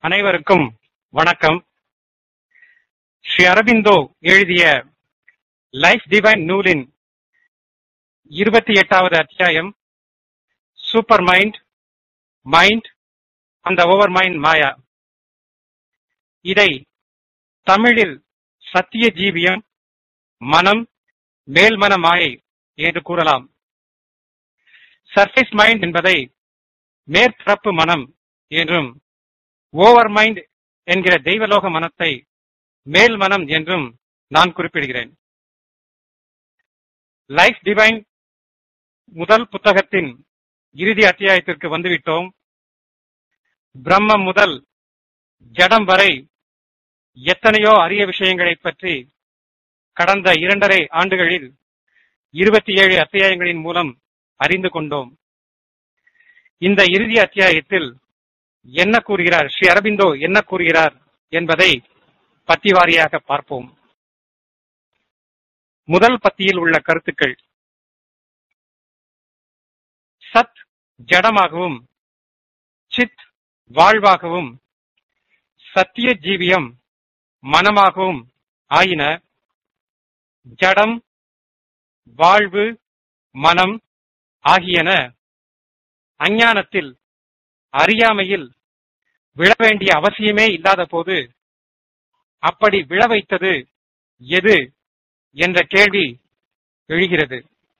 அனைவருக்கும் வணக்கம். ஸ்ரீ அரபிந்தோ எழுதிய லைஃப் டிவைன் நூலின் 28வது அத்தியாயம் super mind, mind and overmind mind. இதை தமிழில் சத்திய ஜீவியம், மனம், மேல்மன மாயை என்று கூறலாம். சர்ஃபேஸ் மைண்ட் என்பதை மேற்பரப்பு மனம் என்றும், ஓவர் மைண்ட் என்கிற தெய்வலோக மனத்தை மேல் மனம் என்றும் நான் குறிப்பிடுகிறேன். லைஃப் டிவைன் முதல் புத்தகத்தின் இறுதி அத்தியாயத்திற்கு வந்துவிட்டோம். பிரம்மம் முதல் ஜடம் வரை எத்தனையோ அரிய விஷயங்களை பற்றி கடந்த 2.5 ஆண்டுகளில் 27 அத்தியாயங்களின் மூலம் அறிந்து கொண்டோம். இந்த இறுதி அத்தியாயத்தில் என்ன கூறுகிறார், ஸ்ரீ அரபிந்தோ என்ன கூறுகிறார் என்பதை பத்தி வாரியாக பார்ப்போம். முதல் பத்தியில் உள்ள கருத்துக்கள்: சத் ஜடமாகவும், சித் வாழ்வாகவும், சத்திய ஜீவியம் மனமாகவும் ஆயின. ஜடம், வாழ்வு, மனம் ஆகியன அஞ்ஞானத்தில், அறியாமையில் விழ வேண்டிய அவசியமே இல்லாத போது அப்படி விழ வைத்தது எது என்ற கேள்வி எழுகிறது.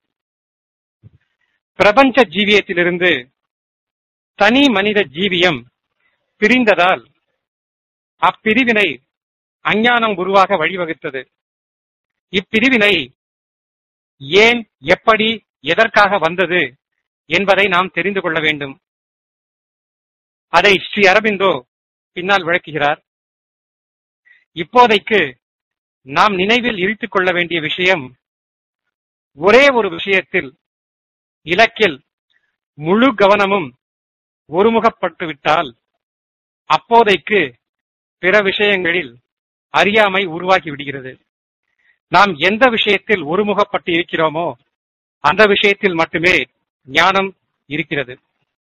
பிரபஞ்ச ஜீவியத்திலிருந்து தனி மனித ஜீவியம் பிரிந்ததால் அப்பிரிவினை அஞ்ஞானம் உருவாக வழிவகுத்தது. இப்பிரிவினை ஏன், எப்படி, எதற்காக வந்தது என்பதை நாம் தெரிந்து கொள்ள வேண்டும். அதை ஸ்ரீ அரபிந்தோ பின்னால் விளக்குகிறார். இப்போதைக்கு நாம் நினைவில் இருத்திக் கொள்ள வேண்டிய விஷயம், ஒரே ஒரு விஷயத்தில், இலக்கில் முழு கவனமும் ஒருமுகப்பட்டுவிட்டால் அப்போதைக்கு பிற விஷயங்களில் அறியாமை உருவாகி விடுகிறது. நாம் எந்த விஷயத்தில் ஒருமுகப்பட்டு இருக்கிறோமோ அந்த விஷயத்தில் மட்டுமே ஞானம் இருக்கிறது.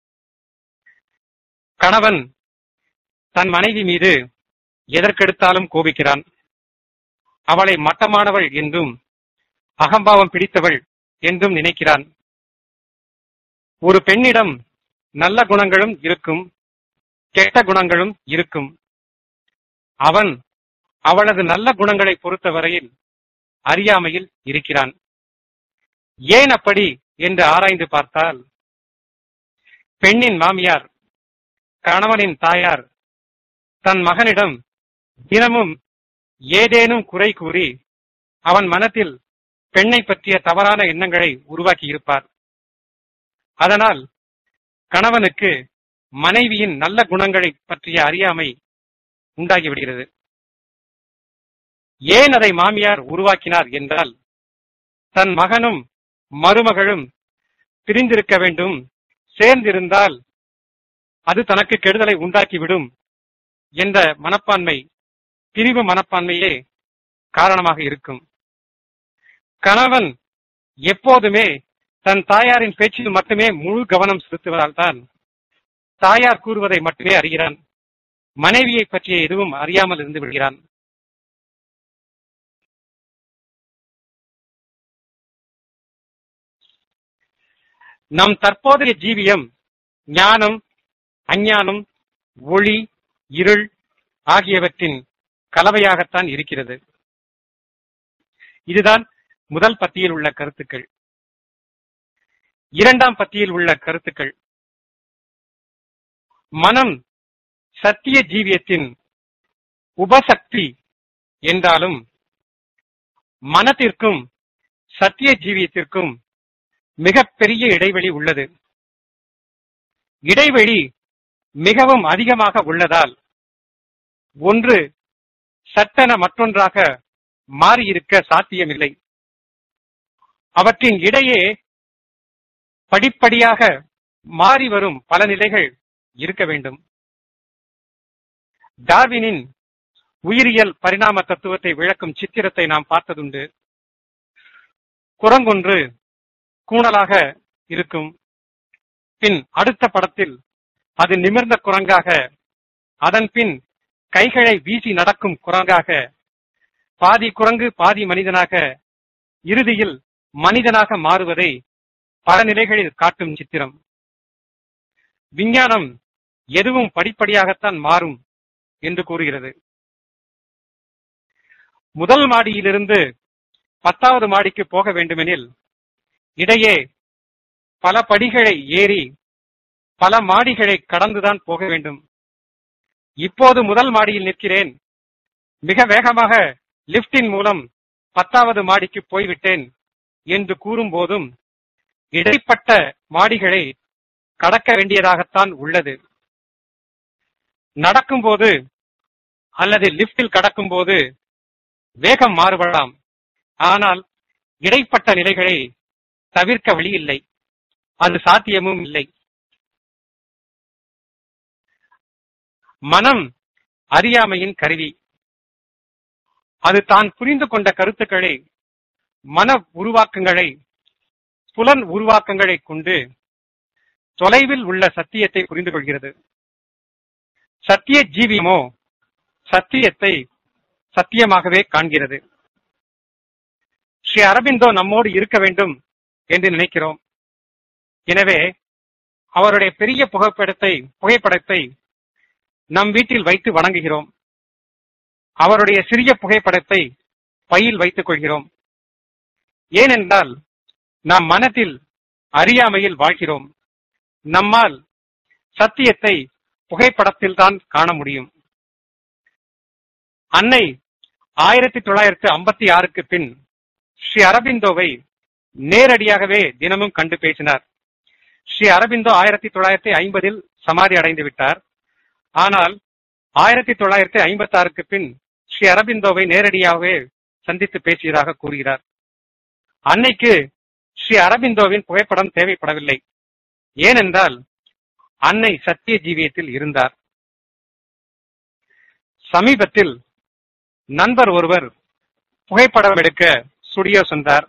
கணவன் தன் மனைவி மீது எதற்கெடுத்தாலும் கோபிக்கிறான். அவளை மட்டமானவள் என்றும் அகம்பாவம் பிடித்தவள் என்றும் நினைக்கிறான். ஒரு பெண்ணிடம் நல்ல குணங்களும் இருக்கும், கெட்ட குணங்களும் இருக்கும். அவன் அவளது நல்ல குணங்களை பொறுத்தவரையில் அறியாமையில் இருக்கிறான். ஏன் அப்படி என்று ஆராய்ந்து பார்த்தால், பெண்ணின் மாமியார், கணவனின் தாயார் தன் மகனிடம் தினமும் ஏதேனும் குறை கூறி அவன் மனத்தில் பெண்ணை பற்றிய தவறான எண்ணங்களை உருவாக்கி இருப்பார். அதனால் கணவனுக்கு மனைவியின் நல்ல குணங்களை பற்றிய அறியாமை உண்டாகிவிடுகிறது. ஏன் அதை மாமியார் உருவாக்கினார் என்றால், தன் மகனும் மருமகளும் பிரிந்திருக்க வேண்டும், சேர்ந்திருந்தால் அது தனக்கு கெடுதலை உண்டாக்கிவிடும் என்ற மனப்பான்மை, பிரிவு மனப்பான்மையே காரணமாக இருக்கும். கணவன் எப்போதுமே தன் தாயாரின் பேச்சில் மட்டுமே முழு கவனம் செலுத்துவதால் தான் தாயார் கூறுவதை மட்டுமே அறிகிறான். மனைவியை பற்றிய எதுவும் அறியாமல் இருந்து விடுகிறான். நம் தற்போதைய ஜீவியம் ஞானம், அஞ்ஞானம், ஒளி, இருள் ஆகியவற்றின் கலவையாகத்தான் இருக்கிறது. இதுதான் முதல் பத்தியில் உள்ள கருத்துக்கள். இரண்டாம் பத்தியில் உள்ள கருத்துக்கள்: மனம் சத்திய ஜீவியத்தின் உபசக்தி என்றாலும் மனத்திற்கும் சத்திய ஜீவியத்திற்கும் மிகப்பெரிய இடைவெளி உள்ளது. இடைவெளி மிகவும் அதிகமாக உள்ளதால் ஒன்று சட்டென மற்றொன்றாக மாறியிருக்க சாத்தியமில்லை. அவற்றின் இடையே படிப்படியாக மாறி வரும் பல நிலைகள் இருக்க வேண்டும். டார்வினின் உயிரியல் பரிணாம தத்துவத்தை விளக்கும் சித்திரத்தை நாம் பார்த்ததுண்டு. குரங்கொன்று கூணலாக இருக்கும். பின் அடுத்த படத்தில் அது நிமிர்ந்த குரங்காக அதன் பின் கைகளை வீசி நடக்கும் குரங்காக, பாதி குரங்கு பாதி மனிதனாக, இறுதியில் மனிதனாக மாறுவதை பல நிலைகளில் காட்டும் சித்திரம். விஞ்ஞானம் எதுவும் படிப்படியாகத்தான் மாறும் என்று கூறுகிறது. முதல் மாடியிலிருந்து 10வது மாடிக்கு போக வேண்டுமெனில் இடையே பல படிகளை ஏறி பல மாடிகளை கடந்துதான் போக வேண்டும். இப்போது முதல் மாடியில் நிற்கிறேன், மிக வேகமாக லிப்டின் மூலம் 10வது மாடிக்கு போய்விட்டேன் என்று கூறும் போதும் இடைப்பட்ட மாடிகளை கடக்க வேண்டியதாகத்தான் உள்ளது. நடக்கும்போது அல்லது லிப்டில் கடக்கும் போது வேகம் மாறுபடலாம், ஆனால் இடைப்பட்ட நிலைகளை தவிர்க்க வழியில்லை, அது சாத்தியமும் இல்லை. மனம் அறியாமையின் கருவி. அது தான் புரிந்து கொண்ட கருத்துக்களை, மன உருவாக்கங்களை, புலன் உருவாக்கங்களை கொண்டு தொலைவில் உள்ள சத்தியத்தை புரிந்து கொள்கிறது. சத்திய ஜீவியமோ சத்தியத்தை சத்தியமாகவே காண்கிறது. ஸ்ரீ அரபிந்தோ நம்மோடு இருக்க வேண்டும் என்று நினைக்கிறோம். எனவே அவருடைய பெரிய புகைப்படத்தை நம் வீட்டில் வைத்து வணங்குகிறோம். அவருடைய சிறிய புகைப்படத்தை பையில் வைத்துக் கொள்கிறோம். ஏனென்றால் நாம் மனத்தில் அறியாமையில் வாழ்கிறோம். நம்மால் சத்தியத்தை புகைப்படத்தில் தான் காண முடியும். அன்னை 1956க்கு பின் ஸ்ரீ அரபிந்தோவை நேரடியாகவே தினமும் கண்டு பேசினார். ஸ்ரீ அரபிந்தோ 1950 சமாதி அடைந்து விட்டார். ஆனால் 1956க்கு பின் ஸ்ரீ அரபிந்தோவை நேரடியாகவே சந்தித்து பேசியதாக கூறுகிறார். அன்னைக்கு ஸ்ரீ அரபிந்தோவின் புகைப்படம் தேவைப்படவில்லை. ஏனென்றால் அன்னை சத்திய ஜீவியத்தில் இருந்தார். சமீபத்தில் நண்பர் ஒருவர் புகைப்படம் எடுக்க ஸ்டுடியோ சென்றார்.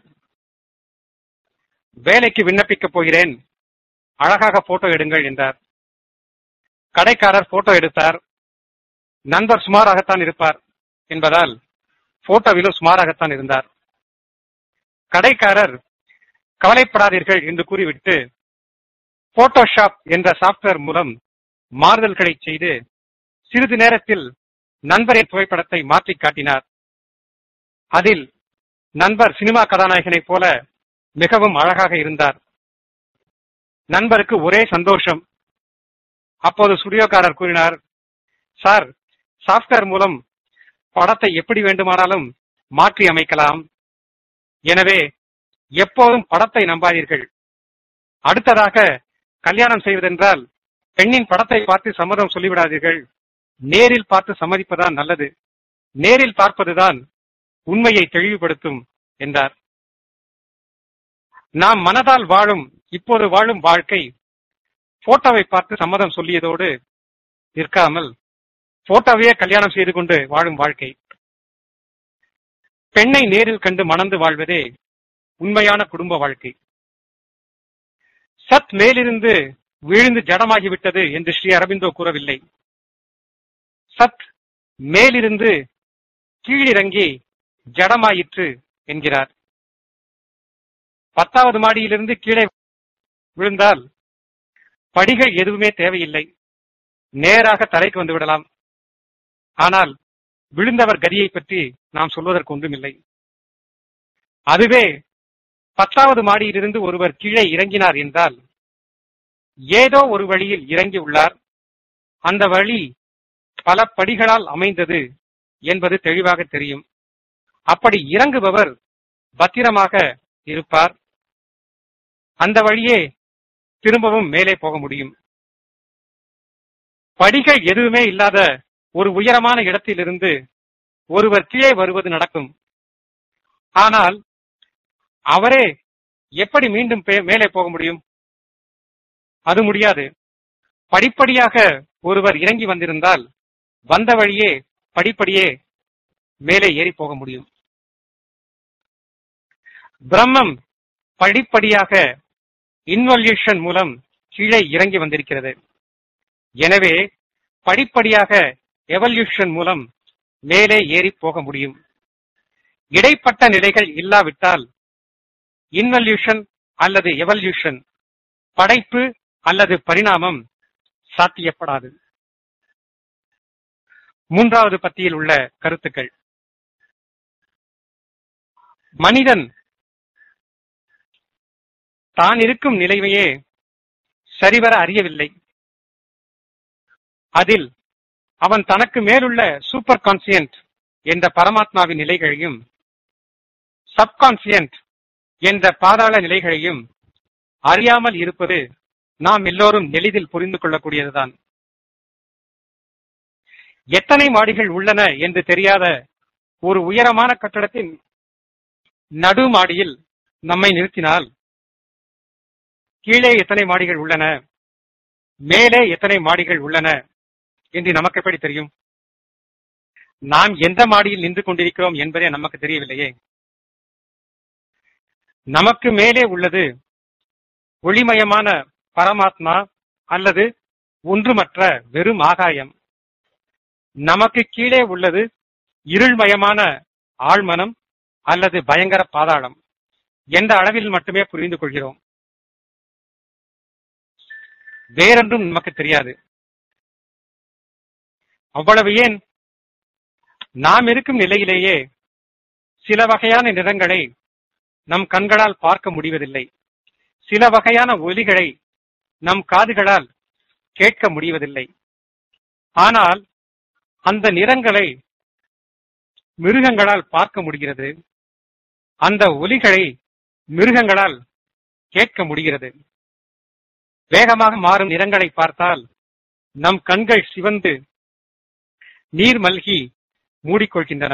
வேலைக்கு விண்ணப்பிக்கப் போகிறேன், அழகாக போட்டோ எடுங்கள் என்றார். கடைக்காரர் போட்டோ எடுத்தார். நண்பர் சுமாராகத்தான் இருப்பார் என்பதால் போட்டோவிலும் சுமாராகத்தான் இருந்தார். கடைக்காரர் கவலைப்படாதீர்கள் என்று கூறிவிட்டு போட்டோஷாப் என்ற சாப்ட்வேர் மூலம் மாறுதல்களை செய்து சிறிது நேரத்தில் நண்பரின் புகைப்படத்தை மாற்றி காட்டினார். அதில் நண்பர் சினிமா கதாநாயகனைப் போல மிகவும் அழகாக இருந்தார். நண்பருக்கு ஒரே சந்தோஷம். அப்போது ஸ்டுடியோக்காரர் கூறினார், சார், சாப்ட்வேர் மூலம் படத்தை எப்படி வேண்டுமானாலும் மாற்றி அமைக்கலாம். எனவே எப்போதும் படத்தை நம்பாதீர்கள். அடுத்ததாக கல்யாணம் செய்வதென்றால் பெண்ணின் படத்தை பார்த்து சம்மதம் சொல்லிவிடாதீர்கள். நேரில் பார்த்து சம்மதிப்பதுதான் நல்லது. நேரில் பார்ப்பதுதான் உண்மையை தெளிவுபடுத்தும் என்றார். நாம் மனதால் வாழும் இப்போது வாழும் வாழ்க்கை போட்டோவை பார்த்து சம்மதம் சொல்லியதோடு நிற்காமல் போட்டோவையே கல்யாணம் செய்து கொண்டு வாழும் வாழ்க்கை. பெண்ணை நேரில் கண்டு மணந்து வாழ்வதே உண்மையான குடும்ப வாழ்க்கை. சத் மேலிருந்து விழுந்து ஜடமாகிவிட்டது என்று ஸ்ரீ அரபிந்தோ கூறவில்லை. சத் மேலிருந்து கீழிறங்கி ஜடமாயிற்று என்கிறார். 10வது மாடியிலிருந்து கீழே விழுந்தால் படிகள் எதுவுமே தேவையில்லை, நேராக தரைக்கு வந்து விடலாம். ஆனால் விழுந்தவர் கதியை பற்றி நாம் சொல்வதற்கு ஒன்றுமில்லை. அதுவே 10வது மாடியிலிருந்து ஒருவர் கீழே இறங்கினார் என்றால் ஏதோ ஒரு வழியில் இறங்கி உள்ளார். அந்த வழி பல படிகளால் அமைந்தது என்பது தெளிவாக தெரியும். அப்படி இறங்குபவர் பத்திரமாக இருப்பார். அந்த வழியே திரும்பவும் மேலே போக முடியும். படிகள் எதுவுமே இல்லாத ஒரு உயரமான இடத்திலிருந்து ஒருவர் கீழே வருவது நடக்கும். ஆனால் அவரே எப்படி மீண்டும் மேலே போக முடியும்? அது முடியாது. படிப்படியாக ஒருவர் இறங்கி வந்திருந்தால் வந்த வழியே படிப்படியே மேலே ஏறி போக முடியும். பிரம்மம் படிப்படியாக இன்வல்யூஷன் மூலம் கீழே இறங்கி வந்திருக்கிறது. எனவே படிப்படியாக எவல்யூஷன் மூலம் மேலே ஏறி போக முடியும். இடைப்பட்ட நிலைகள் இல்லாவிட்டால் இன்வல்யூஷன் அல்லது எவல்யூஷன், படைப்பு அல்லது பரிணாமம் சாத்தியப்படாது. மூன்றாவது பத்தியில் உள்ள கருத்துக்கள். மனிதன் தான் இருக்கும் நிலைமையே சரிவர அறியவில்லை. அதில் அவன் தனக்கு மேலுள்ள சூப்பர் கான்சியன்ட் என்ற பரமாத்மாவின் நிலைகளையும் சப்கான்சியன்ட் என்ற பாதாள நிலைகளையும் அறியாமல் இருப்பது நாம் எல்லோரும் எளிதில் புரிந்து கொள்ளக்கூடியதுதான். எத்தனை மாடிகள் உள்ளன என்று தெரியாத ஒரு உயரமான கட்டடத்தின் நடு மாடியில் நம்மை நிறுத்தினால் கீழே எத்தனை மாடிகள் உள்ளன, மேலே எத்தனை மாடிகள் உள்ளன என்று நமக்கு எப்படி தெரியும்? நாம் எந்த மாடியில் நின்று கொண்டிருக்கிறோம் என்பதே நமக்கு தெரியவில்லையே. நமக்கு மேலே உள்ளது ஒளிமயமான பரமாத்மா அல்லது ஒன்றுமற்ற வெறும் ஆகாயம். நமக்கு கீழே உள்ளது இருள்மயமான ஆழ்மனம் அல்லது பயங்கர பாதாளம் என்ற அளவில் மட்டுமே புரிந்து கொள்கிறோம். வேறொன்றும் நமக்கு தெரியாது. அவ்வளவு ஏன், நாம் இருக்கும் நிலையிலேயே சில வகையான நிறங்களை நம் கண்களால் பார்க்க முடிவதில்லை. சில வகையான ஒலிகளை நம் காதுகளால் கேட்க முடிவதில்லை. ஆனால் அந்த நிறங்களை மிருகங்களால் பார்க்க முடிகிறது. அந்த ஒலிகளை மிருகங்களால் கேட்க முடிகிறது. வேகமாக மாறும் நிறங்களை பார்த்தால் நம் கண்கள் சிவந்து நீர் மல்கி மூடிக்கொள்கின்றன.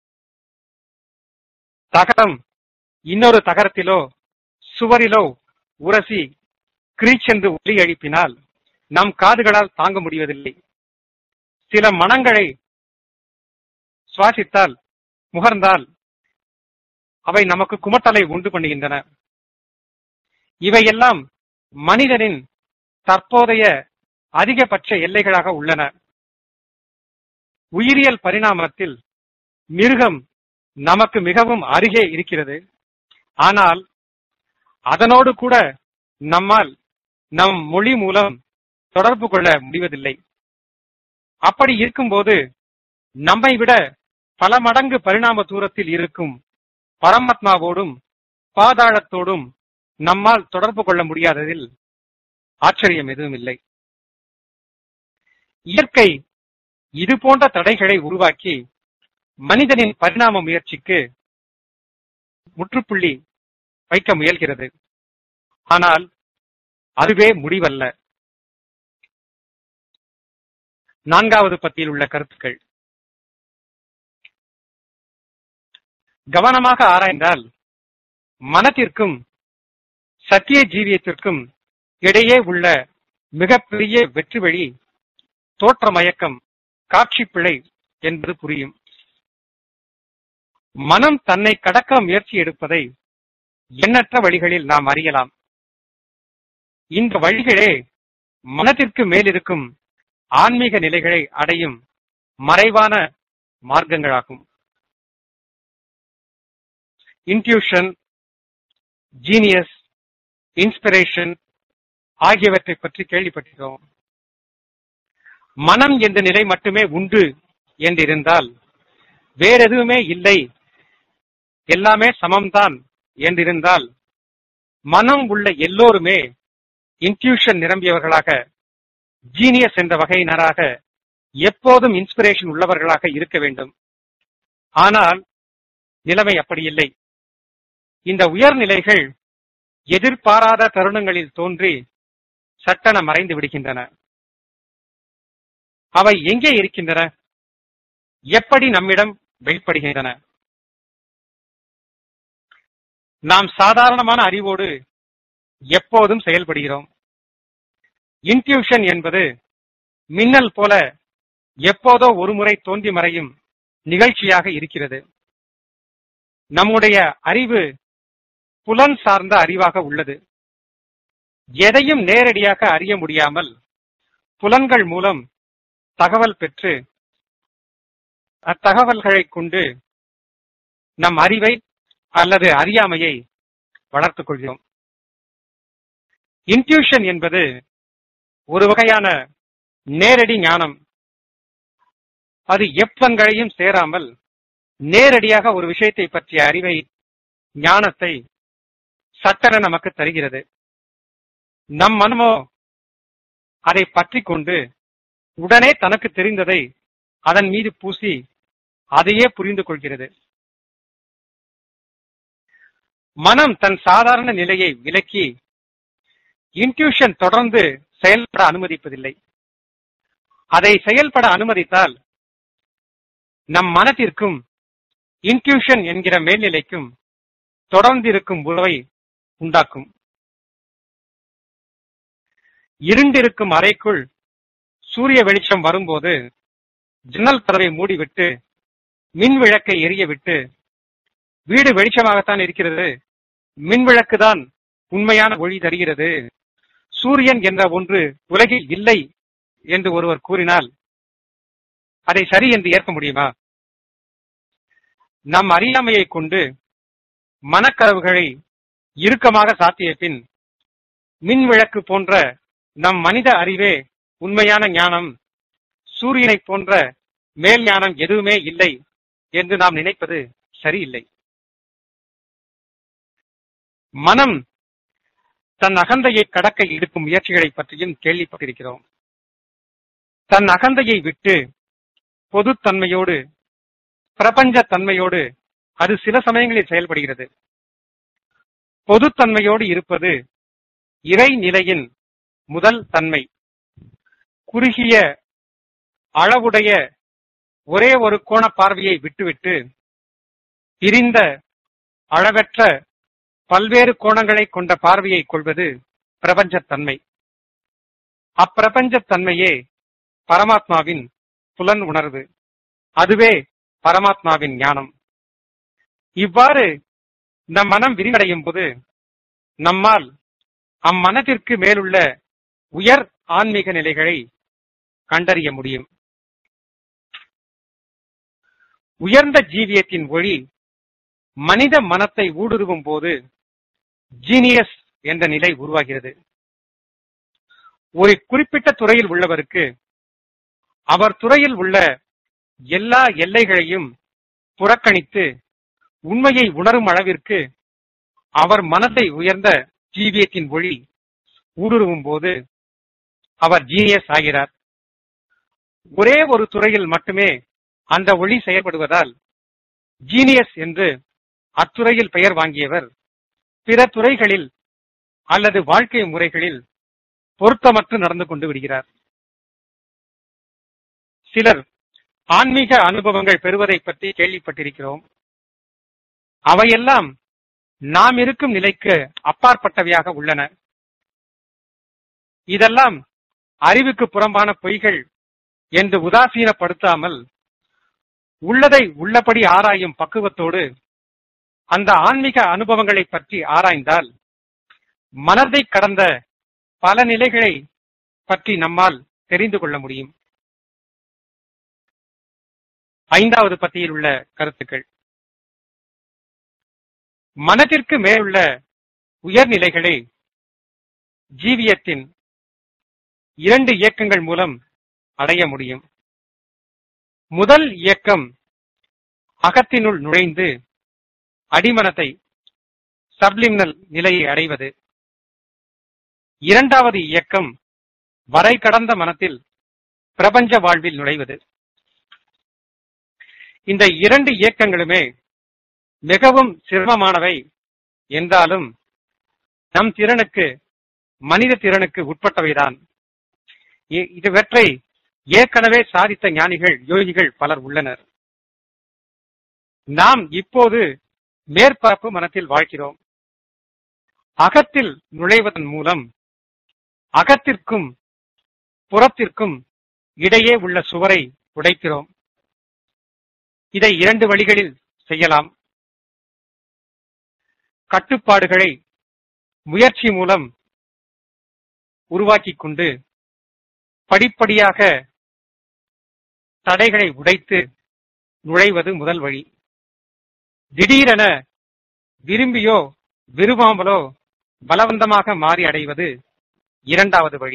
தகரம் இன்னொரு தகரத்திலோ சுவரிலோ உரசி கிரீச் என்று ஒலி எழுப்பினால் நம் காதுகளால் தாங்க முடிவதில்லை. சில மனங்களை சுவாசித்தால், முகர்ந்தால் அவை நமக்கு குமட்டலை உண்டு பண்ணுகின்றன. இவையெல்லாம் மனிதனின் தற்போதைய அதிகபட்ச எல்லைகளாக உள்ளன. உயிரியல் பரிணாமத்தில் மிருகம் நமக்கு மிகவும் அருகே இருக்கிறது. ஆனால் அதனோடு கூட நம்மால் நம் மொழி மூலம் தொடர்பு கொள்ள முடிவதில்லை. அப்படி இருக்கும்போது நம்மை விட பல மடங்கு பரிணாம தூரத்தில் இருக்கும் பரமாத்மாவோடும் பாதாளத்தோடும் நம்மால் தொடர்பு கொள்ள முடியாததில் ஆச்சரியம் எதுவும் இல்லை. இயற்கை இது போன்ற தடைகளை உருவாக்கி மனிதனின் பரிணாம முயற்சிக்கு முற்றுப்புள்ளி வைக்க முயல்கிறது. ஆனால் அதுவே முடிவல்ல. நான்காவது பத்தியில் உள்ள கருத்துக்கள். கவனமாக ஆராய்ந்தால் மனத்திற்கும் சத்திய ஜீவியத்திற்கும் இடையே உள்ள மிகப்பெரிய வெற்றி வழி தோற்ற மயக்கம், காட்சி பிழை என்பது புரியும். மனம் தன்னை கடக்க முயற்சி எடுப்பதை எண்ணற்ற வழிகளில் நாம் அறியலாம். இந்த வழிகளே மனத்திற்கு மேலிருக்கும் ஆன்மீக நிலைகளை அடையும் மறைவான மார்க்கங்களாகும். இன்ட்யூஷன், ஜீனியஸ், இன்ஸ்பிரேஷன் ஆகியவற்றை பற்றி கேள்விப்பட்டிருக்கிறோம். மனம் என்ற நிலை மட்டுமே உண்டு என்றிருந்தால், வேறெதுவுமே இல்லை, எல்லாமே சமம்தான் என்றிருந்தால், மனம் உள்ள எல்லோருமே இன்ட்யூஷன் நிரம்பியவர்களாக, ஜீனியஸ் என்ற வகையினராக, எப்போதும் இன்ஸ்பிரேஷன் உள்ளவர்களாக இருக்க வேண்டும். ஆனால் நிலைமை அப்படி இல்லை. இந்த உயர்நிலைகள் எதிர்பாராத தருணங்களில் தோன்றி சட்டென மறைந்து விடுகின்றன. அவை எங்கே இருக்கின்றன? எப்படி நம்மிடம் வெளிப்படுகின்றன? நாம் சாதாரணமான அறிவோடு எப்போதும் செயல்படுகிறோம். இன்ட்யூஷன் என்பது மின்னல் போல எப்போதோ ஒரு முறை தோன்றி மறையும் நிகழ்ச்சியாக இருக்கிறது. நம்முடைய அறிவு புலன் சார்ந்த அறிவாக உள்ளது. எதையும் நேரடியாக அறிய முடியாமல் புலன்கள் மூலம் தகவல் பெற்று அத்தகவல்களை கொண்டு நம் அறிவை அல்லது அறியாமையை வளர்த்துக் கொள்கிறோம். இன்ட்யூஷன் என்பது ஒரு வகையான நேரடி ஞானம். அது எப்பங்களையும் சேராமல் நேரடியாக ஒரு விஷயத்தை பற்றிய அறிவை, ஞானத்தை சட்டென நமக்கு தருகிறது. நம் மனமோ அதை பற்றி கொண்டு உடனே தனக்கு தெரிந்ததை அதன் மீது பூசி அதையே புரிந்து கொள்கிறது. மனம் தன் சாதாரண நிலையை விலக்கி இன்ட்யூஷன் தொடர்ந்து செயல்பட அனுமதிப்பதில்லை. அதை செயல்பட அனுமதித்தால் நம் மனத்திற்கும் இன்ட்யூஷன் என்கிற மேல்நிலைக்கும் தொடர்ந்து இருக்கும் உறவை உண்டாக்கும். இருண்டிருக்கும் அறைக்குள் சூரிய வெளிச்சம் வரும்போது ஜன்னல் கதவை மூடிவிட்டு மின் விளக்கை எரியவிட்டு வீடு வெளிச்சமாகத்தான் இருக்கிறது, மின் விளக்குதான் உண்மையான ஒளி தருகிறது, சூரியன் என்ற ஒன்று உலகில் இல்லை என்று ஒருவர் கூறினால் அதை சரி என்று ஏற்க முடியுமா? நம் அறியாமையை கொண்டு மனக்கதவுகளை இறுக்கமாக சாத்திய பின் மின் விளக்கு போன்ற நம் மனித அறிவே உண்மையான ஞானம், சூரியனை போன்ற மேல் ஞானம் எதுவுமே இல்லை என்று நாம் நினைப்பது சரியில்லை. மனம் தன் அகந்தையை கடக்க எடுக்கும் முயற்சிகளை பற்றியும் கேள்விப்பட்டிருக்கிறோம். தன் அகந்தையை விட்டு பொதுத்தன்மையோடு, பிரபஞ்ச தன்மையோடு அது சில சமயங்களில் செயல்படுகிறது. பொதுத்தன்மையோடு இருப்பது இறைநிலையின் முதல் தன்மை. குறுகிய அளவுடைய ஒரே ஒரு கோண பார்வையை விட்டுவிட்டு பிரிந்த அளவற்ற பல்வேறு கோணங்களை கொண்ட பார்வையை கொள்வது பிரபஞ்சத்தன்மை. அப்பிரபஞ்சத்தன்மையே பரமாத்மாவின் புலன் உணர்வு. அதுவே பரமாத்மாவின் ஞானம். இவ்வாறு நம் மனம் விரிவடையும் போது நம்மால் அம்மனத்திற்கு மேலுள்ள உயர் ஆன்மீக நிலைகளை கண்டறிய முடியும். உயர்ந்த ஜீவியத்தின் ஒளி மனித மனத்தை ஊடுருவும் போது ஜீனியஸ் என்ற நிலை உருவாகிறது. ஒரு குறிப்பிட்ட துறையில் உள்ளவருக்கு அவர் துறையில் உள்ள எல்லா எல்லைகளையும் புறக்கணித்து உண்மையை உணரும் அளவிற்கு அவர் மனத்தை உயர்ந்த ஜீவியத்தின் ஒளி ஊடுருவும் போது அவர் ஜீனியஸ் ஆகிறார். ஒரே ஒரு துறையில் மட்டுமே அந்த ஒளி செயல்படுவதால் ஜீனியஸ் என்று அத்துறையில் பெயர் வாங்கியவர் பிற துறைகளில் அல்லது வாழ்க்கை முறைகளில் பொருத்தமற்று நடந்து கொண்டு விடுகிறார். சிலர் ஆன்மீக அனுபவங்கள் பெறுவதை பற்றி கேள்விப்பட்டிருக்கிறோம். அவையெல்லாம் நாம் இருக்கும் நிலைக்கு அப்பாற்பட்டவையாக உள்ளன. இதெல்லாம் அறிவுக்கு புறம்பான பொய்கள் என்று உதாசீனப்படுத்தாமல் உள்ளதை உள்ளபடி ஆராயும் பக்குவத்தோடு அந்த ஆன்மீக அனுபவங்களை பற்றி ஆராய்ந்தால் மனதை கடந்த பல நிலைகளை பற்றி நம்மால் தெரிந்து கொள்ள முடியும். 5வது பத்தியில் உள்ள கருத்துக்கள். மனதிற்கு மேலுள்ள உயர்நிலைகளை ஜீவியத்தின் 2 இயக்கங்கள் மூலம் அடைய முடியும். முதல் இயக்கம் அகத்தினுள் நுழைந்து அடிமனத்தை சப்லிமினல் நிலையை அடைவது. 2வது இயக்கம் வரை கடந்த மனத்தில் பிரபஞ்ச வாழ்வில் நுழைவது. இந்த 2 இயக்கங்களுமே மிகவும் சிரமமானவை என்றாலும் நம் திறனுக்கு, மனித திறனுக்கு உட்பட்டவைதான். இதுவற்றை ஏற்கனவே சாதித்த ஞானிகள், யோகிகள் பலர் உள்ளனர். நாம் இப்போது மேற்பரப்பு மனத்தில் வாழ்கிறோம். அகத்தில் நுழைவதன் மூலம் அகத்திற்கும் புறத்திற்கும் இடையே உள்ள சுவரை உடைக்கிறோம். இதை 2 வழிகளில் செய்யலாம். கட்டுப்பாடுகளை முயற்சி மூலம் உருவாக்கிக் கொண்டு படிப்படியாக தடைகளை உடைத்து நுழைவது முதல் வழி. திடீரென விரும்பியோ விரும்பாமலோ பலவந்தமாக மாறி அடைவது இரண்டாவது வழி.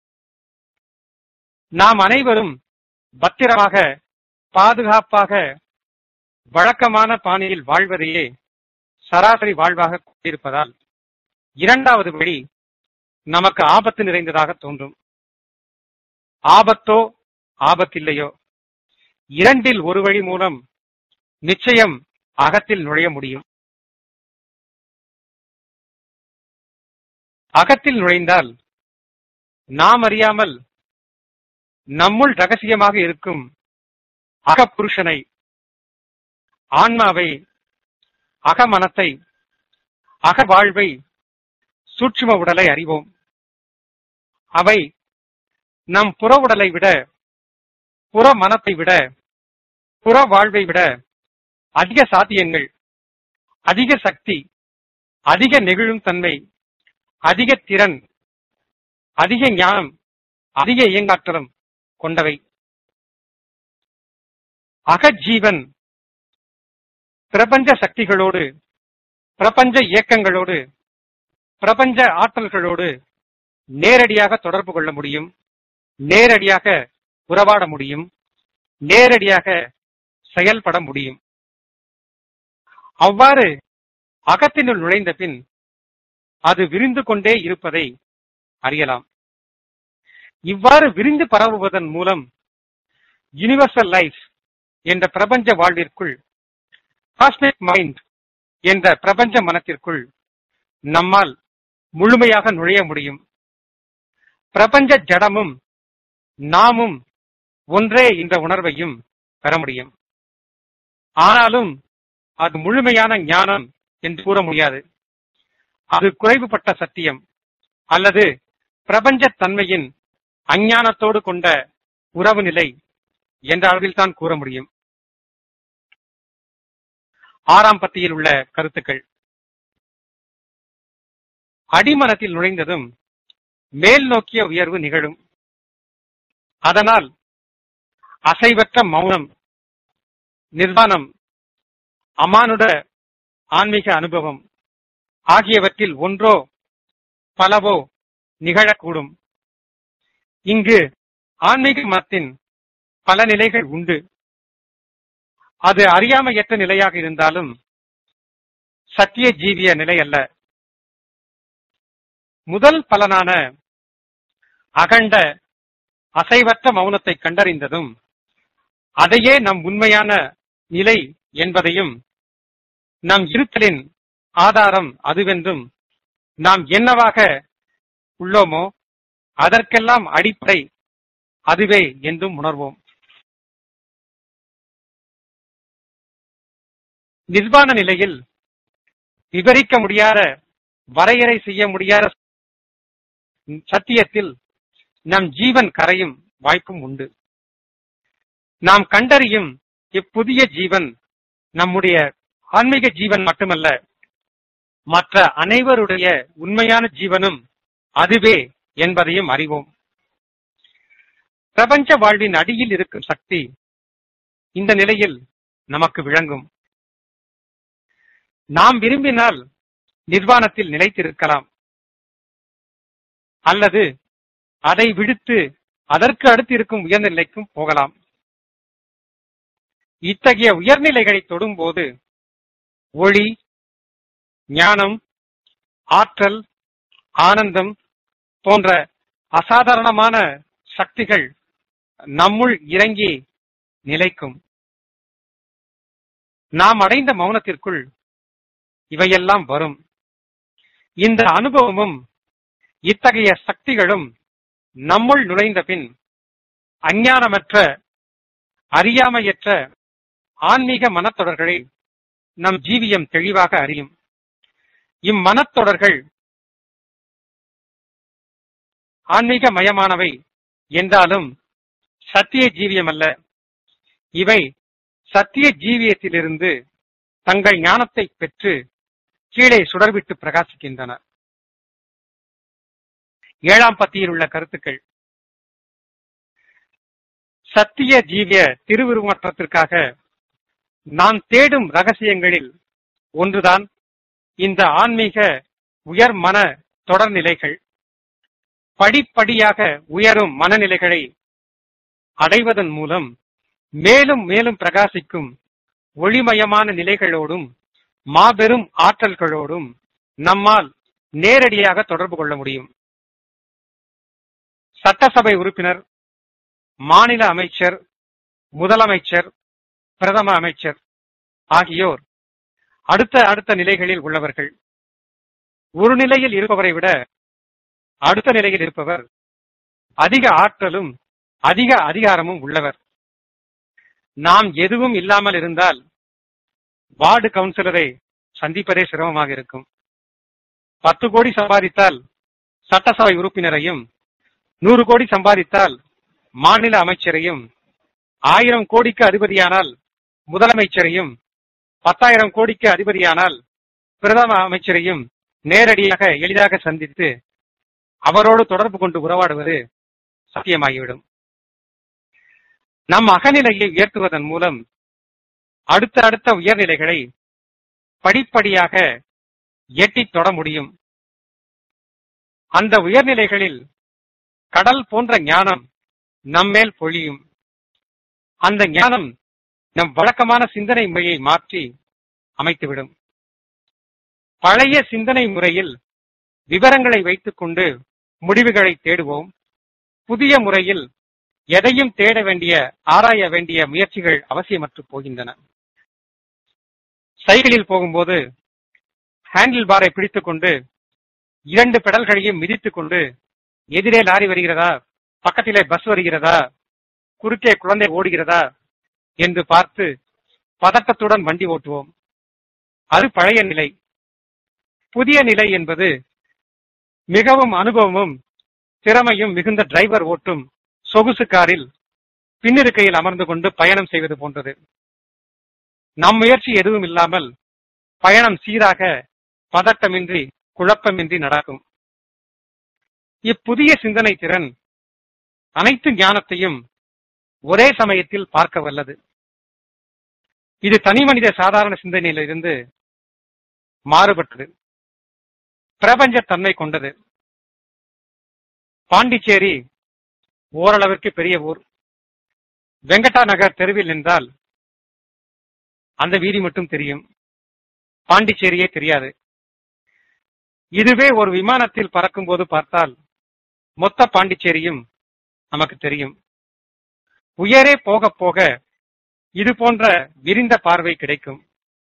நாம் அனைவரும் பத்திரமாக பாதுகாப்பாக வழக்கமான பாணியில் வாழ்வதையே சராசரி வாழ்வாக கொண்டிருப்பதால் இரண்டாவது வழி நமக்கு ஆபத்து நிறைந்ததாக தோன்றும். ஆபத்தோ ஆபத்தில்லையோ, இரண்டில் ஒரு வழி மூலம் நிச்சயம் அகத்தில் நுழைய முடியும். அகத்தில் நுழைந்தால் நாம் அறியாமல் நம்முள் ரகசியமாக இருக்கும் அகப்புருஷனை, ஆன்மாவை, அகமனத்தை, அகவாழ்வை, சூட்சும உடலை அறிவோம். அவை நம் புற உடலை விட, புற மனத்தை விட, புற வாழ்வை விட அதிக சாத்தியங்கள், அதிக சக்தி, அதிக நெகிழும் தன்மை, அதிக திறன், அதிக ஞானம், அதிக இயங்காற்றலும் கொண்டவை. அகஜீவன் பிரபஞ்ச சக்திகளோடு, பிரபஞ்ச இயக்கங்களோடு, பிரபஞ்ச ஆற்றல்களோடு நேரடியாக தொடர்பு கொள்ள முடியும், நேரடியாக உறவாட முடியும், நேரடியாக செயல்பட முடியும். அவ்வாறு அகத்தினுள் நுழைந்த பின் அது விரிந்து கொண்டே இருப்பதை அறியலாம். இவ்வாறு விரிந்து பரவுவதன் மூலம் யுனிவர்சல் லைஃப் என்ற பிரபஞ்ச வாழ்விற்குள், காஸ்மிக் மைண்ட் என்ற பிரபஞ்ச மனத்திற்குள் நம்மால் முழுமையாக நுழைய முடியும். பிரபஞ்ச ஜடமும் நாமும் ஒன்றே என்ற உணர்வையும் பெற முடியும். ஆனாலும் அது முழுமையான ஞானம் என்று கூற முடியாது. அது குறைவுபட்ட சத்தியம் அல்லது பிரபஞ்ச தன்மையின் அஞ்ஞானத்தோடு கொண்ட உறவு நிலை என்ற அளவில் தான் கூற முடியும். 6ஆம் பத்தியில் உள்ள கருத்துக்கள். அடிமனத்தில் நுழைந்ததும் மேல் நோக்கிய உயர்வு நிகழும். அதனால் அசைவற்ற மௌனம், நிர்வாணம், அமானுட ஆன்மீக அனுபவம் ஆகியவற்றில் ஒன்றோ பலவோ நிகழக்கூடும். இங்கு ஆன்மீக மதத்தின் பல நிலைகள் உண்டு. அது அறியாமையற்ற நிலையாக இருந்தாலும் சத்திய ஜீவிய நிலை அல்ல. முதல் பலனான அகண்ட அசைவற்ற மௌனத்தை கண்டறிந்ததும் அதையே நம் உண்மையான நிலை என்பதையும், நம் இருத்தலின் ஆதாரம் அதுவென்றும், நாம் என்னவாக உள்ளோமோ அதற்கெல்லாம் அடிப்படை அதுவே என்றும் உணர்வோம். நிர்வாண நிலையில் விவரிக்க முடியாத, வரையறை செய்ய முடியாத சத்தியத்தில் நம் ஜீவன் கரையும் வாய்ப்பும் உண்டு. நாம் கண்டறியும் இப்புதிய ஜீவன் நம்முடைய ஆன்மீக ஜீவன் மட்டுமல்ல, மற்ற அனைவருடைய உண்மையான ஜீவனும் அதுவே என்பதையும் அறிவோம். பிரபஞ்ச வாழ்வின் அடியில் இருக்கும் சக்தி இந்த நிலையில் நமக்கு விளங்கும். நாம் விரும்பினால் நிர்வாணத்தில் நிலைத்திருக்கலாம், அல்லது அதை விடுத்து அதற்கு அடுத்து இருக்கும் உயர்நிலைக்கும் போகலாம். இத்தகைய உயர்நிலைகளை தொடும்போது ஒளி, ஞானம், ஆற்றல், ஆனந்தம் போன்ற அசாதாரணமான சக்திகள் நம்முள் இறங்கி நிலைக்கும். நாம் அடைந்த மௌனத்திற்குள் இவையெல்லாம் வரும். இந்த அனுபவமும் இத்தகைய சக்திகளும் நம்முள் நுழைந்த பின் அஞ்ஞானமற்ற, அறியாமையற்ற ஆன்மீக மனத்தொடர்களை நம் ஜீவியம் தெளிவாக அறியும். இம்மனத்தொடர்கள் ஆன்மீக மயமானவை என்றாலும் சத்திய ஜீவியம் அல்ல. இவை சத்திய ஜீவியத்திலிருந்து தங்கள் ஞானத்தை பெற்று கீழே சுடர்விட்டு பிரகாசிக்கின்றன. 7ஆம் பத்தியில் உள்ள கருத்துக்கள். சத்திய ஜீவிய திருவுருமாற்றத்திற்காக நாம் தேடும் ரகசியங்களில் ஒன்றுதான் இந்த ஆன்மீக உயர் மன தொடர்நிலைகள். படிப்படியாக உயரும் மனநிலைகளை அடைவதன் மூலம் மேலும் மேலும் பிரகாசிக்கும் ஒளிமயமான நிலைகளோடும் மாபெரும் ஆற்றல்களோடும் நம்மால் நேரடியாக தொடர்பு கொள்ள முடியும். சட்டசபை உறுப்பினர், மாநில அமைச்சர், முதலமைச்சர், பிரதம அமைச்சர் ஆகியோர் அடுத்த நிலைகளில் உள்ளவர்கள். ஒரு நிலையில் இருப்பவரை விட அடுத்த நிலையில் இருப்பவர் அதிக ஆற்றலும் அதிக அதிகாரமும் உள்ளவர். நாம் எதுவும் இல்லாமல் இருந்தால் வார்டு கவுன்சிலரை சந்திப்பதே சிரமமாக இருக்கும். 10 கோடி சம்பாதித்தால் சட்டசபை உறுப்பினரையும், 100 கோடி சம்பாதித்தால் மாநில அமைச்சரையும், 1000 கோடிக்கு அதிபதியானால் முதலமைச்சரையும், 10,000 கோடிக்கு அதிபதியானால் பிரதம அமைச்சரையும் நேரடியாக எளிதாக சந்தித்து அவரோடு தொடர்பு கொண்டு உறவாடுவது சாத்தியமாகிவிடும். நம் அகநிலையை உயர்த்துவதன் மூலம் அடுத்த உயர்நிலைகளை படிப்படியாக எட்டித் தொட முடியும். அந்த உயர்நிலைகளில் கடல் போன்ற ஞானம் நம்மேல் பொழியும். அந்த ஞானம் நம் வழக்கமான சிந்தனை முறையை மாற்றி அமைத்துவிடும். பழைய சிந்தனை முறையில் விவரங்களை வைத்துக் கொண்டு முடிவுகளை தேடுவோம். புதிய முறையில் எதையும் தேட வேண்டிய, ஆராய வேண்டிய முயற்சிகள் அவசியமற்று போகின்றன. சைக்கிளில் போகும்போது ஹேண்டில் பாரை பிடித்துக் கொண்டு 2 பெடல்களையும் மிதித்துக் கொண்டு எதிரே லாரி வருகிறதா, பக்கத்திலே பஸ் வருகிறதா, குறுக்கே குழந்தை ஓடுகிறதா என்று பார்த்து பதட்டத்துடன் வண்டி ஓட்டுவோம். அது பழைய நிலை. புதிய நிலை என்பது மிகவும் அனுபவமும் திறமையும் மிகுந்த டிரைவர் ஓட்டும் சொகுசு காரில் பின்னிருக்கையில் அமர்ந்து கொண்டு பயணம் செய்வது போன்றது. நம் முயற்சி எதுவும் இல்லாமல் பயணம் சீராக, பதட்டமின்றி, குழப்பமின்றி நடக்கும். இப்புதிய சிந்தனை திறன் அனைத்து ஞானத்தையும் ஒரே சமயத்தில் பார்க்க வல்லது. இது தனி மனித சாதாரண சிந்தனையிலிருந்து மாறுபட்டது, பிரபஞ்ச தன்மை கொண்டது. பாண்டிச்சேரி ஓரளவிற்கு பெரிய ஊர். வெங்கடா நகர் தெருவில் நின்றால் அந்த வீதி மட்டும் தெரியும், பாண்டிச்சேரியே தெரியாது. இதுவே ஒரு விமானத்தில் பறக்கும் போது பார்த்தால் மொத்த பாண்டிச்சேரியும் நமக்கு தெரியும். உயரே போக போக இது போன்ற விரிந்த பார்வை கிடைக்கும்.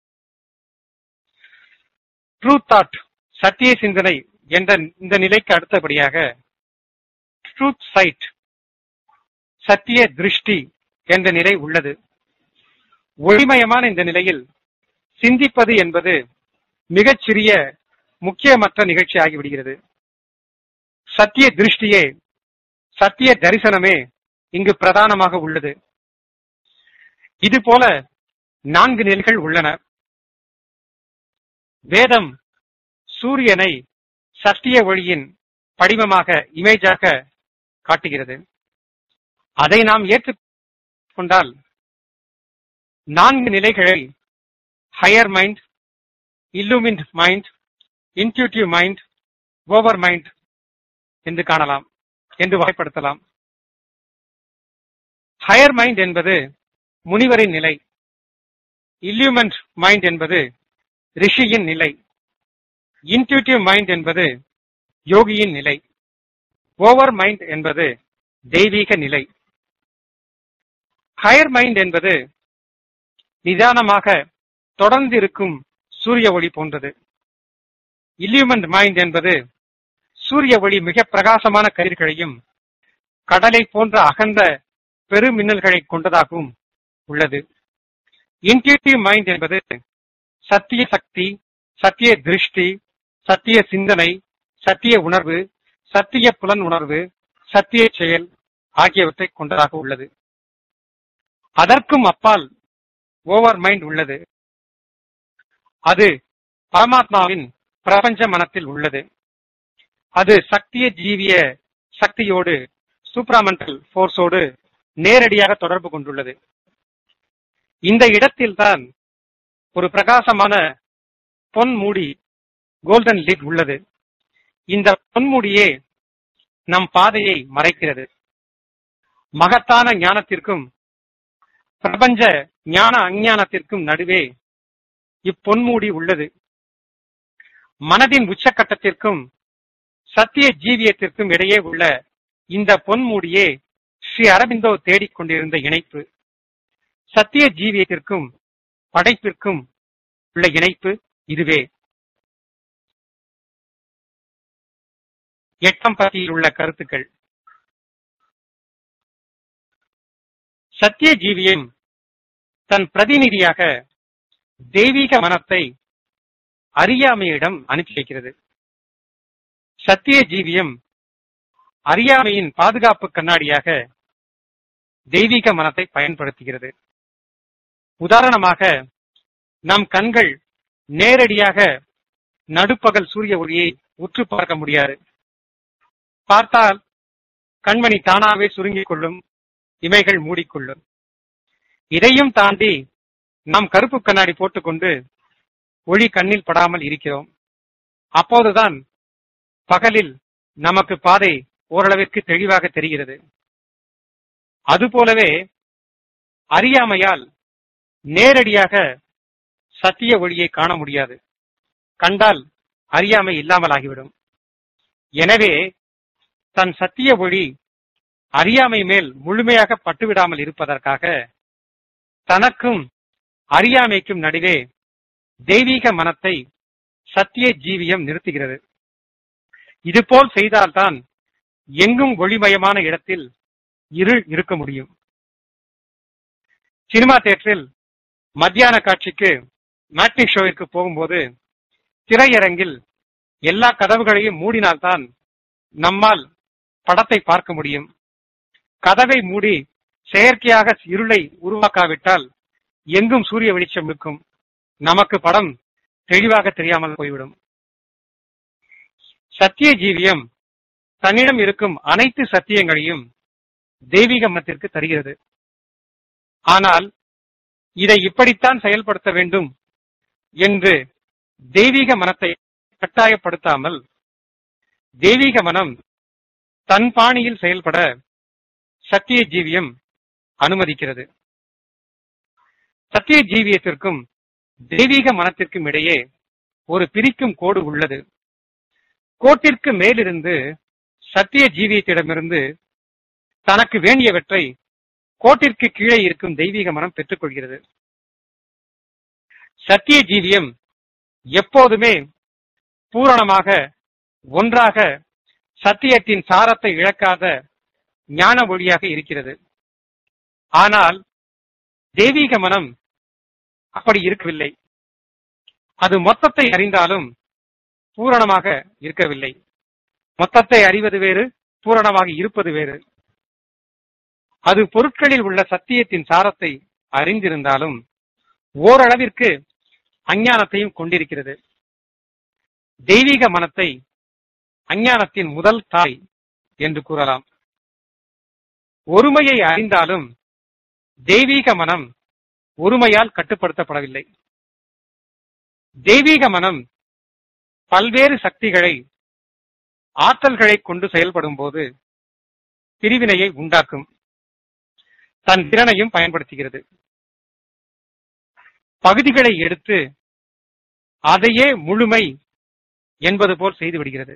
ட்ரூ தாட், சத்திய சிந்தனை என்ற இந்த நிலைக்கு அடுத்தபடியாக ட்ரூத் சைட், சத்திய திருஷ்டி என்ற நிலை உள்ளது. ஒளிமயமான இந்த நிலையில் சிந்திப்பது என்பது மிகச்சிறிய, முக்கியமற்ற நிகழ்ச்சி ஆகிவிடுகிறது. சத்திய திருஷ்டியே, சத்திய தரிசனமே இங்கு பிரதானமாக உள்ளது. இதுபோல 4 நிலைகள் உள்ளன. வேதம் சூரியனை சத்திய ஒளியின் படிமமாக, இமேஜாக காட்டுகிறது. அதை நாம் ஏற்றுக்கொண்டால் 4 நிலைகளை higher mind, illumined mind, intuitive mind, overmind என்று காணலாம், என்று வகைப்படுத்தலாம். ஹையர் மைண்ட் என்பது முனிவரின் நிலை, இல்லுமின்ட் மைண்ட் என்பது ரிஷியின் நிலை, இன்ட்யூட்டிவ் மைண்ட் என்பது யோகியின் நிலை, ஓவர் மைண்ட் என்பது தெய்வீக நிலை. ஹையர் மைண்ட் என்பது நிதானமாக தொடர்ந்து இருக்கும் சூரிய ஒளி போன்றது. இல்லுமின்ட் மைண்ட் என்பது சூரிய ஒளி மிக பிரகாசமான கதிர்களையும் கடலை போன்ற அகன்ற பெருமின்னல்களை கொண்டதாகவும் உள்ளது. இன்ட்யூட்டிவ் மைண்ட் என்பது சத்திய சக்தி, சத்திய திருஷ்டி, சத்திய சிந்தனை, சத்திய உணர்வு, சத்திய புலன் உணர்வு, சத்திய செயல் ஆகியவற்றை கொண்டதாக உள்ளது. அதற்கும் அப்பால் ஓவர் மைண்ட் உள்ளது. அது பரமாத்மாவின் பிரபஞ்ச மனத்தில் உள்ளது. அது சக்திய ஜீவிய சக்தியோடு, சூப்ராமெண்டல் போர்ஸோடு நேரடியாக தொடர்பு கொண்டுள்ளது. இந்த இடத்தில்தான் ஒரு பிரகாசமான பொன்மூடி, கோல்டன் லிட் உள்ளது. இந்த பொன்மூடியே நம் பாதையை மறைக்கிறது. மகத்தான ஞானத்திற்கும் பிரபஞ்ச ஞான அஞ்ஞானத்திற்கும் நடுவே இப்பொன்மூடி உள்ளது. மனதின் உச்சக்கட்டத்திற்கும் சத்திய ஜீவியத்திற்கும் இடையே உள்ள இந்த பொன்மூடியே ஸ்ரீ அரபிந்தோ தேடிக்கொண்டிருந்த இணைப்பு. சத்திய ஜீவியத்திற்கும் படைப்பிற்கும் உள்ள இணைப்பு இதுவே. 8ஆம் பத்தியில் உள்ள கருத்துக்கள். சத்திய ஜீவியம் தன் பிரதிநிதியாக தெய்வீக மனத்தை அறியாமையிடம் அனுப்பி வைக்கிறது. சத்திய ஜீவியம் அறியாமையின் பாதுகாப்பு கண்ணாடியாக தெய்வீக மனத்தை பயன்படுத்துகிறது. உதாரணமாக, நம் கண்கள் நேரடியாக நடுப்பகல் சூரிய ஒளியை உற்று பார்க்க முடியாது. பார்த்தால் கண்மணி தானாகவே சுருங்கிக் கொள்ளும், இமைகள் மூடிக்கொள்ளும். இதையும் தாண்டி நாம் கருப்பு கண்ணாடி போட்டுக்கொண்டு ஒளி கண்ணில் படாமல் இருக்கிறோம். அப்போதுதான் பகலில் நமக்கு பாதை ஓரளவிற்கு தெளிவாக தெரிகிறது. அதுபோலவே அறியாமையால் நேரடியாக சத்திய ஒளியை காண முடியாது. கண்டால் அறியாமை இல்லாமல் ஆகிவிடும். எனவே தன் சத்திய ஒளி அறியாமை மேல் முழுமையாக பட்டுவிடாமல் இருப்பதற்காக தனக்கும் அறியாமைக்கும் நடுவே தெய்வீக மனத்தை சத்திய ஜீவியம் நிறுத்துகிறது. இதுபோல் செய்தால்தான் எங்கும் ஒளிமயமான இடத்தில் இருள் இருக்க முடியும். சினிமா தியேட்டரில் மத்தியான காட்சிக்கு மேட்னி ஷோவிற்கு போகும்போது திரையரங்கில் எல்லா கதவுகளையும் மூடினால்தான் நம்மால் படத்தை பார்க்க முடியும். கதவை மூடி செயற்கையாக இருளை உருவாக்காவிட்டால் எங்கும் சூரிய வெளிச்சம் இருக்கும். நமக்கு படம் தெளிவாக தெரியாமல் போய்விடும். சத்திய ஜீவியம் தன்னிடம் இருக்கும் அனைத்து சத்தியங்களையும் தெய்வீக மனத்திற்கு தருகிறது. ஆனால் இதை இப்படித்தான் செயல்படுத்த வேண்டும் என்று தெய்வீக மனத்தை கட்டாயப்படுத்தாமல் தெய்வீக மனம் தன் பாணியில் செயல்பட சத்திய ஜீவியம் அனுமதிக்கிறது. சத்திய ஜீவியத்திற்கும் தெய்வீக மனத்திற்கும் இடையே ஒரு பிரிக்கும் கோடு உள்ளது. கோட்டிற்கு மேலிருந்து சத்திய ஜீவியத்திடமிருந்து தனக்கு வேண்டியவற்றை கோட்டிற்கு கீழே இருக்கும் தெய்வீக மனம் பெற்றுக் கொள்கிறது. சத்திய ஜீவியம் எப்போதுமே பூரணமாக ஒன்றாக சத்தியத்தின் சாரத்தை இழக்காத ஞான ஒளியாக இருக்கிறது. ஆனால் தெய்வீக மனம் அப்படி இருக்கவில்லை. அது மொத்தத்தை அறிந்தாலும் பூரணமாக இருக்கவில்லை. மொத்தத்தை அறிவது வேறு, பூரணமாக இருப்பது வேறு. அது பொருட்களில் உள்ள சத்தியத்தின் சாரத்தை அறிந்திருந்தாலும் ஓரளவிற்கு அஞ்ஞானத்தையும் கொண்டிருக்கிறது. தெய்வீக மனத்தை அஞ்ஞானத்தின் முதல் தாய் என்று கூறலாம். ஒருமையை அறிந்தாலும் தெய்வீக மனம் ஒருமையால் கட்டுப்படுத்தப்படவில்லை. தெய்வீக மனம் பல்வேறு சக்திகளை, ஆற்றல்களை கொண்டு செயல்படும் போது பிரிவினையை உண்டாக்கும். தன் திறனையும் பயன்படுத்துகிறது. பகுதிகளை எடுத்து அதையே முழுமை என்பது போல் செய்து விடுகிறது.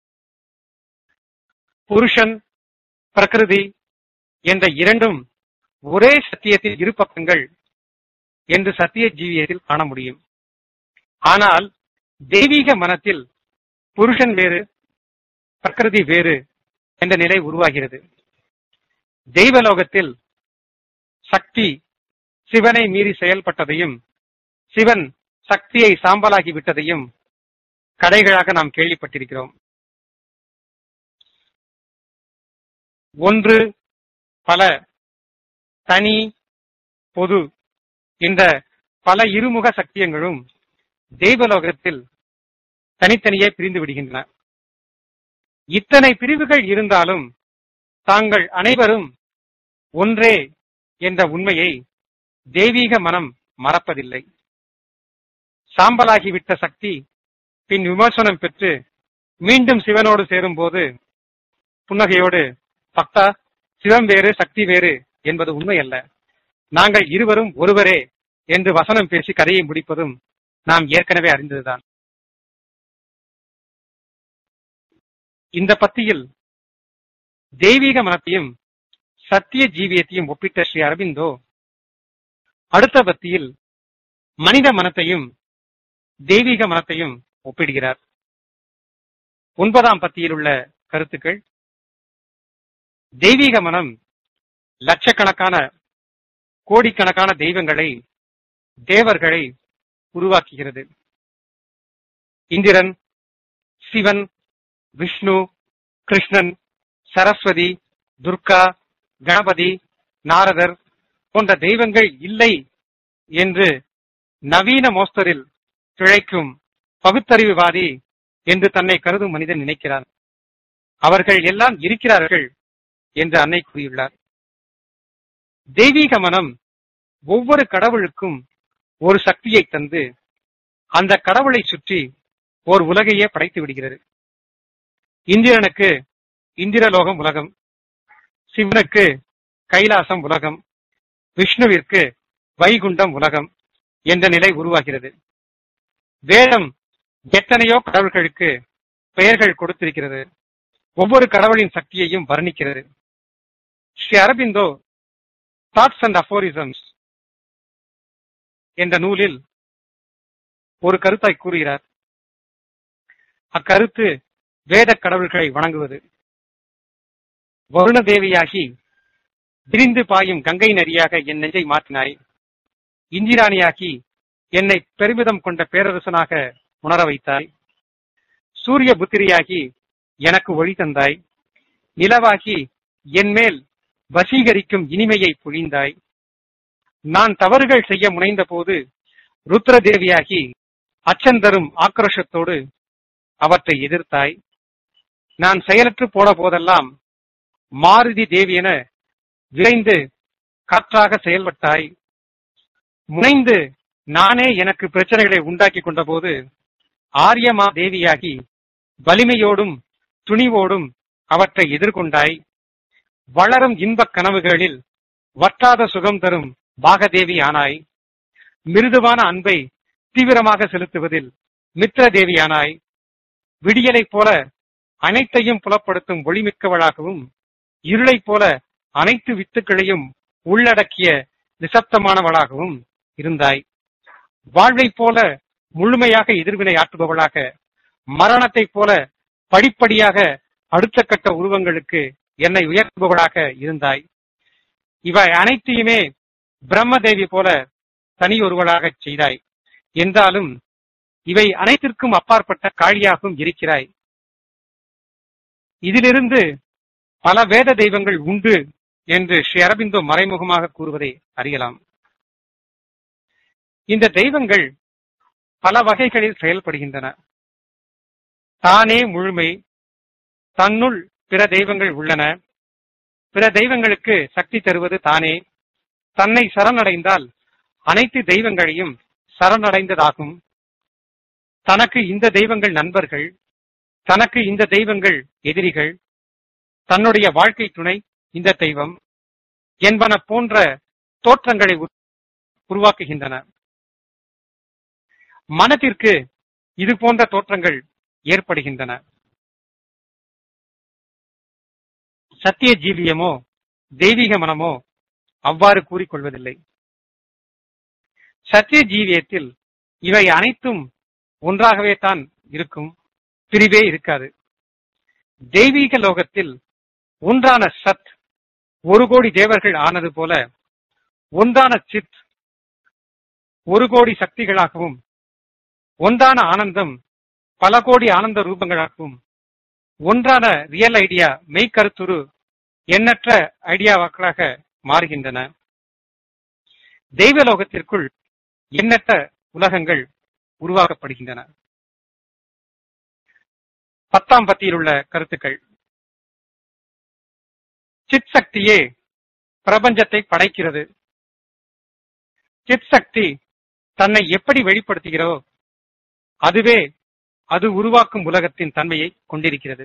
புருஷன், பிரகிருதி என்ற இரண்டும் ஒரே சத்தியத்தின் இரு பக்கங்கள் என்று சத்திய ஜீவியத்தில் காண முடியும். ஆனால் தெய்வீக மனத்தில் புருஷன் வேறு, பிரகிருதி வேறு என்ற நிலை உருவாகிறது. தெய்வலோகத்தில் சக்தி சிவனை மீறி செயல்பட்டதையும் சிவன் சக்தியை சாம்பலாகி விட்டதையும் கதைகளாக நாம் கேள்விப்பட்டிருக்கிறோம். ஒன்று, பல, தனி, பொது என்ற பல இருமுக சக்தியங்களும் தெய்வலோகத்தில் தனித்தனியே பிரிந்து விடுகின்றன. இத்தனை பிரிவுகள் இருந்தாலும் தாங்கள் அனைவரும் ஒன்றே என்ற உண்மையை தெய்வீக மனம் மறப்பதில்லை. சாம்பலாகிவிட்ட சக்தி பின் விமோசனம் பெற்று மீண்டும் சிவனோடு சேரும் போது புன்னகையோடு, பக்தா, சிவம் வேறு சக்தி வேறு என்பது உண்மை அல்ல, நாங்கள் இருவரும் ஒருவரே என்று வசனம் பேசி கதையை முடிப்பதும் நாம் ஏற்கனவே அறிந்ததுதான். இந்த பத்தியில் தெய்வீக மனத்தையும் சத்திய ஜீவியத்தையும் ஒப்பிட்ட ஸ்ரீ அரபிந்தோ அடுத்த பத்தியில் மனித மனத்தையும் தெய்வீக மனத்தையும் ஒப்பிடுகிறார். 9ஆம் பத்தியில் உள்ள கருத்துக்கள்: தெய்வீக மனம் லட்சக்கணக்கான கோடிக்கணக்கான தெய்வங்களை, தேவர்களை உருவாக்குகிறது. இந்திரன், சிவன், விஷ்ணு, கிருஷ்ணன், சரஸ்வதி, துர்கா, கணபதி, நாரதர் போன்ற தெய்வங்கள் இல்லை என்று நவீன மோஸ்தரில் பிழைக்கும் பகுத்தறிவுவாதி என்று தன்னை கருதும் மனிதன் நினைக்கிறான். அவர்கள் எல்லாம் இருக்கிறார்கள் என்று அன்னை கூறியுள்ளார். தெய்வீக மனம் ஒவ்வொரு கடவுளுக்கும் ஒரு சக்தியை தந்து அந்த கடவுளை சுற்றி ஒரு உலகையே படைத்து விடுகிறது. இந்திரனுக்கு இந்திரலோகம் உலகம், சிவனுக்கு கைலாசம் உலகம், விஷ்ணுவிற்கு வைகுண்டம் உலகம் என்ற நிலை உருவாகிறது. வேதம் எத்தனையோ கடவுள்களுக்கு பெயர்கள் கொடுத்திருக்கிறது. ஒவ்வொரு கடவுளின் சக்தியையும் வர்ணிக்கிறது. Sri Aurobindo thoughts and aphorisms என்ற நூலில் ஒரு கருத்தாய் கூறுகிறார். அக்கருத்து வேத கடவுள்களை வணங்குவது. வருண தேவியாகி விரிந்து பாயும் கங்கை நதியாக என் நெஞ்சை மாற்றினாய். இந்திராணியாகி என்னை பெருமிதம் கொண்ட பேரரசனாக உணர வைத்தாய். சூரிய புத்திரியாகி எனக்கு ஒளி தந்தாய். நிலவாகி என் மேல் வசீகரிக்கும் இனிமையை பொழிந்தாய். நான் தவறுகள் செய்ய முனைந்த போது ருத்ரதேவியாகி அச்சந்தரும் ஆக்ரோஷத்தோடு அவற்றை எதிர்த்தாய். நான் செயலற்று போன போதெல்லாம் மாருதி தேவி என விரைந்து காற்றாக செயல்பட்டாய். முனைந்து நானே எனக்கு பிரச்சனைகளை உண்டாக்கி கொண்ட போது ஆரியமா தேவியாகி வலிமையோடும் துணிவோடும் அவற்றை எதிர்கொண்டாய். வளரும் இன்பக் கனவுகளில் வற்றாத சுகம் தரும் பாகதேவி ஆனாய். மிருதுவான அன்பை தீவிரமாக செலுத்துவதில் மித்ர தேவியானாய். விடியலைப் போல அனைத்தையும் புலப்படுத்தும் ஒளிமிக்கவளாகவும், இருளைப் போல அனைத்து வித்துக்களையும் உள்ளடக்கிய நிசப்தமானவளாகவும் இருந்தாய். வாழ்வைப் போல முழுமையாக எதிர்வினை ஆற்றுபவளாக, மரணத்தைப் போல படிப்படியாக அடுத்த கட்ட உருவங்களுக்கு என்னை உயர்த்துபவளாக இருந்தாய். இவை அனைத்தையுமே பிரம்மதேவி போல தனியொருவளாக செய்தாய். என்றாலும் இவை அனைத்திற்கும் அப்பாற்பட்ட காளியாகவும் இருக்கிறாய். இதிலிருந்து பல வேத தெய்வங்கள் உண்டு என்று ஸ்ரீ அரபிந்தோ மறைமுகமாக கூறுவதை அறியலாம். இந்த தெய்வங்கள் பல வகைகளில் செயல்படுகின்றன. தானே முழுமை, தன்னுள் பிற தெய்வங்கள் உள்ளன. பிற தெய்வங்களுக்கு சக்தி தருவது தானே. தன்னை சரணடைந்தால் அனைத்து தெய்வங்களையும் சரணடைந்ததாகும். தனக்கு இந்த தெய்வங்கள் நண்பர்கள், தனக்கு இந்த தெய்வங்கள் எதிரிகள், தன்னுடைய வாழ்க்கை துணை இந்த தெய்வம் என்பன போன்ற தோற்றங்களை உருவாக்குகின்றன. மனத்திற்கு இது போன்ற தோற்றங்கள் ஏற்படுகின்றன. சத்திய ஜீவியமோ தெய்வீக மனமோ அவ்வாறு கூறிக்கொள்வதில்லை. சத்திய ஜீவியத்தில் இவை அனைத்தும் ஒன்றாகவே தான் இருக்கும், பிரிவே இருக்காது. தெய்வீக லோகத்தில் ஒன்றான சத் 1 கோடி தேவர்கள் ஆனது போல, ஒன்றான சித் 1 கோடி சக்திகளாகவும், ஒன்றான ஆனந்தம் பல கோடி ஆனந்த ரூபங்களாகவும், ஒன்றான ரியல் ஐடியா மெய்கருத்துரு எண்ணற்ற ஐடியாவாக்களாக மாறுகின்றன. தெய்வலோகத்திற்குள் எண்ணற்ற உலகங்கள் உருவாக்கப்படுகின்றன. 10ஆம் பத்தியில் உள்ள கருத்துக்கள்: சித் சக்தியே பிரபஞ்சத்தை படைக்கிறது. சித் சக்தி தன்னை எப்படி வெளிப்படுத்துகிறோ அதுவே அது உருவாக்கும் உலகத்தின் தன்மையை கொண்டிருக்கிறது.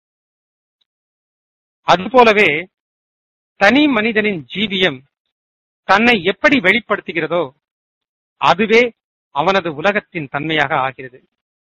அதுபோலவே தனி மனிதனின் ஜீவியம் தன்னை எப்படி வெளிப்படுத்துகிறதோ அதுவே அவனது உலகத்தின் தன்மையாக ஆகிறது.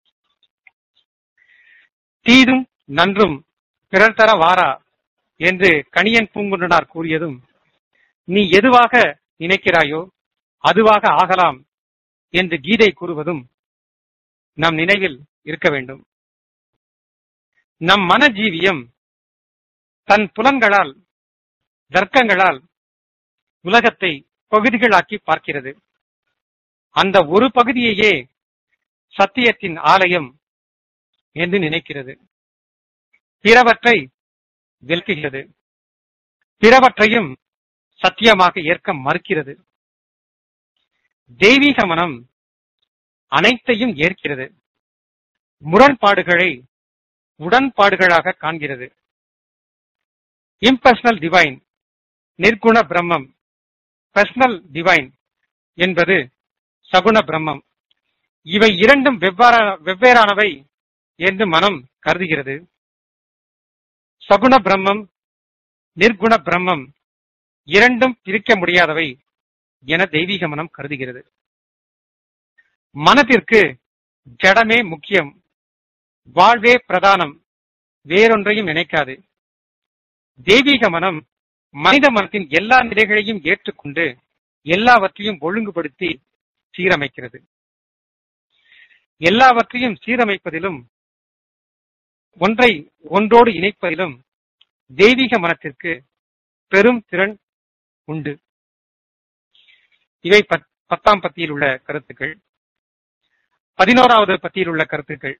தீதும் நன்றும் பிறர் தர வாரா என்று கணியன் பூங்குன்றனார் கூறியதும், நீ எதுவாக நினைக்கிறாயோ அதுவாக ஆகலாம் என்று கீதை கூறுவதும் நம் நினைவில் இருக்க வேண்டும். நம் மன ஜீவியம் தன் புலன்களால் தர்க்கங்களால் உலகத்தை பகுதிகளாக்கி பார்க்கிறது. அந்த ஒரு பகுதியையே சத்தியத்தின் ஆலயம் என்று நினைக்கிறது. பிறவற்றை விலக்குகிறது. பிறவற்றையும் சத்தியமாக ஏற்க மறுக்கிறது. தெய்வீக மனம் அனைத்தையும் ஏற்கிறது. முரண்பாடுகளை உடன்பாடுகளாக காண்கிறது. இம்பர்சனல் டிவைன் நிர்குண பிரம்மம், பர்சனல் டிவைன் என்பது சகுண பிரம்மம். இவை இரண்டும் வெவ்வேறானவை என்று மனம் கருதுகிறது. சகுண பிரம்மம் நிர்குண பிரம்மம் இரண்டும் பிரிக்க முடியாதவை என தெய்வீக மனம் கருதுகிறது. மனதிற்கு ஜடமே முக்கியம், வாழ்வே பிரதானம், வேறொன்றையும் நினைக்காது. தெய்வீக மனம் மனித மனத்தின் எல்லா நிலைகளையும் ஏற்றுக்கொண்டு எல்லாவற்றையும் ஒழுங்குபடுத்தி சீரமைக்கிறது. எல்லாவற்றையும் சீரமைப்பதிலும் ஒன்றை ஒன்றோடு இணைப்பதிலும் தெய்வீக மனத்திற்கு பெரும் திறன் உண்டு. இவை 10ஆம் பத்தியில் உள்ள கருத்துக்கள். 11வது பத்தியில் உள்ள கருத்துக்கள்.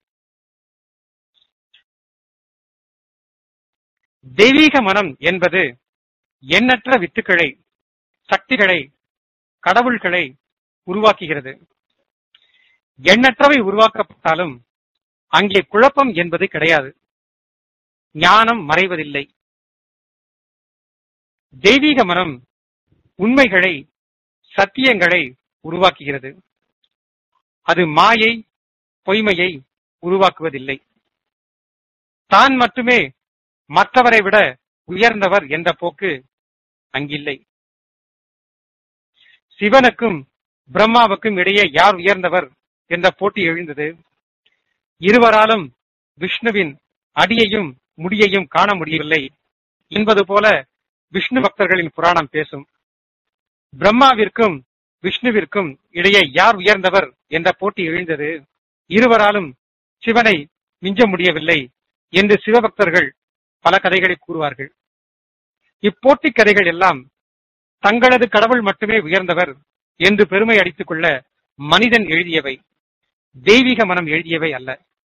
தெய்வீக மனம் என்பது எண்ணற்ற வித்துக்களை, சக்திகளை, கடவுள்களை உருவாக்குகிறது. எண்ணற்றவை உருவாக்கப்பட்டாலும் அங்கே குழப்பம் என்பது கிடையாது. ஞானம் மறைவதில்லை. தெய்வீக மனம் உண்மைகளை, சத்தியங்களை உருவாக்குகிறது. அது மாயை, பொய்மையை உருவாக்குவதில்லை. தான் மட்டுமே மற்றவரை விட உயர்ந்தவர் என்ற போக்கு அங்கில்லை. சிவனுக்கும் பிரம்மாவுக்கும் இடையே யார் உயர்ந்தவர் என்ற போட்டி எழுந்தது. இருவராலும் விஷ்ணுவின் அடியையும் முடியையும் காண முடியவில்லை என்பது போல விஷ்ணு பக்தர்களின் புராணம் பேசும். பிரம்மாவிற்கும் விஷ்ணுவிற்கும் இடையே யார் உயர்ந்தவர் என்ற போட்டி எழுந்தது. இருவராலும் சிவனை மிஞ்ச முடியவில்லை என்று சிவபக்தர்கள் பல கதைகளை கூறுவார்கள். இப்போட்டி கதைகள் எல்லாம் தங்களது கடவுள் மட்டுமே உயர்ந்தவர் என்று பெருமை அடித்துக் கொள்ள மனிதன் எழுதியவை, தெய்வீக மனம் எழுதியவை அல்ல.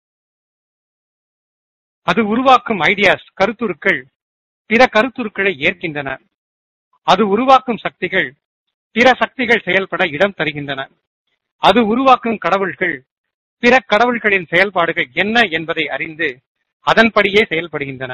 அது உருவாக்கும் ஐடியாஸ், கருத்துருக்கள் பிற கருத்துருக்களை ஏற்கின்றன. அது உருவாக்கும் சக்திகள் பிற சக்திகள் செயல்பட இடம் தருகின்றன. அது உருவாக்கும் கடவுள்கள் பிற கடவுள்களின் செயல்பாடுகள் என்ன என்பதை அறிந்து அதன்படியே செயல்படுகின்றன.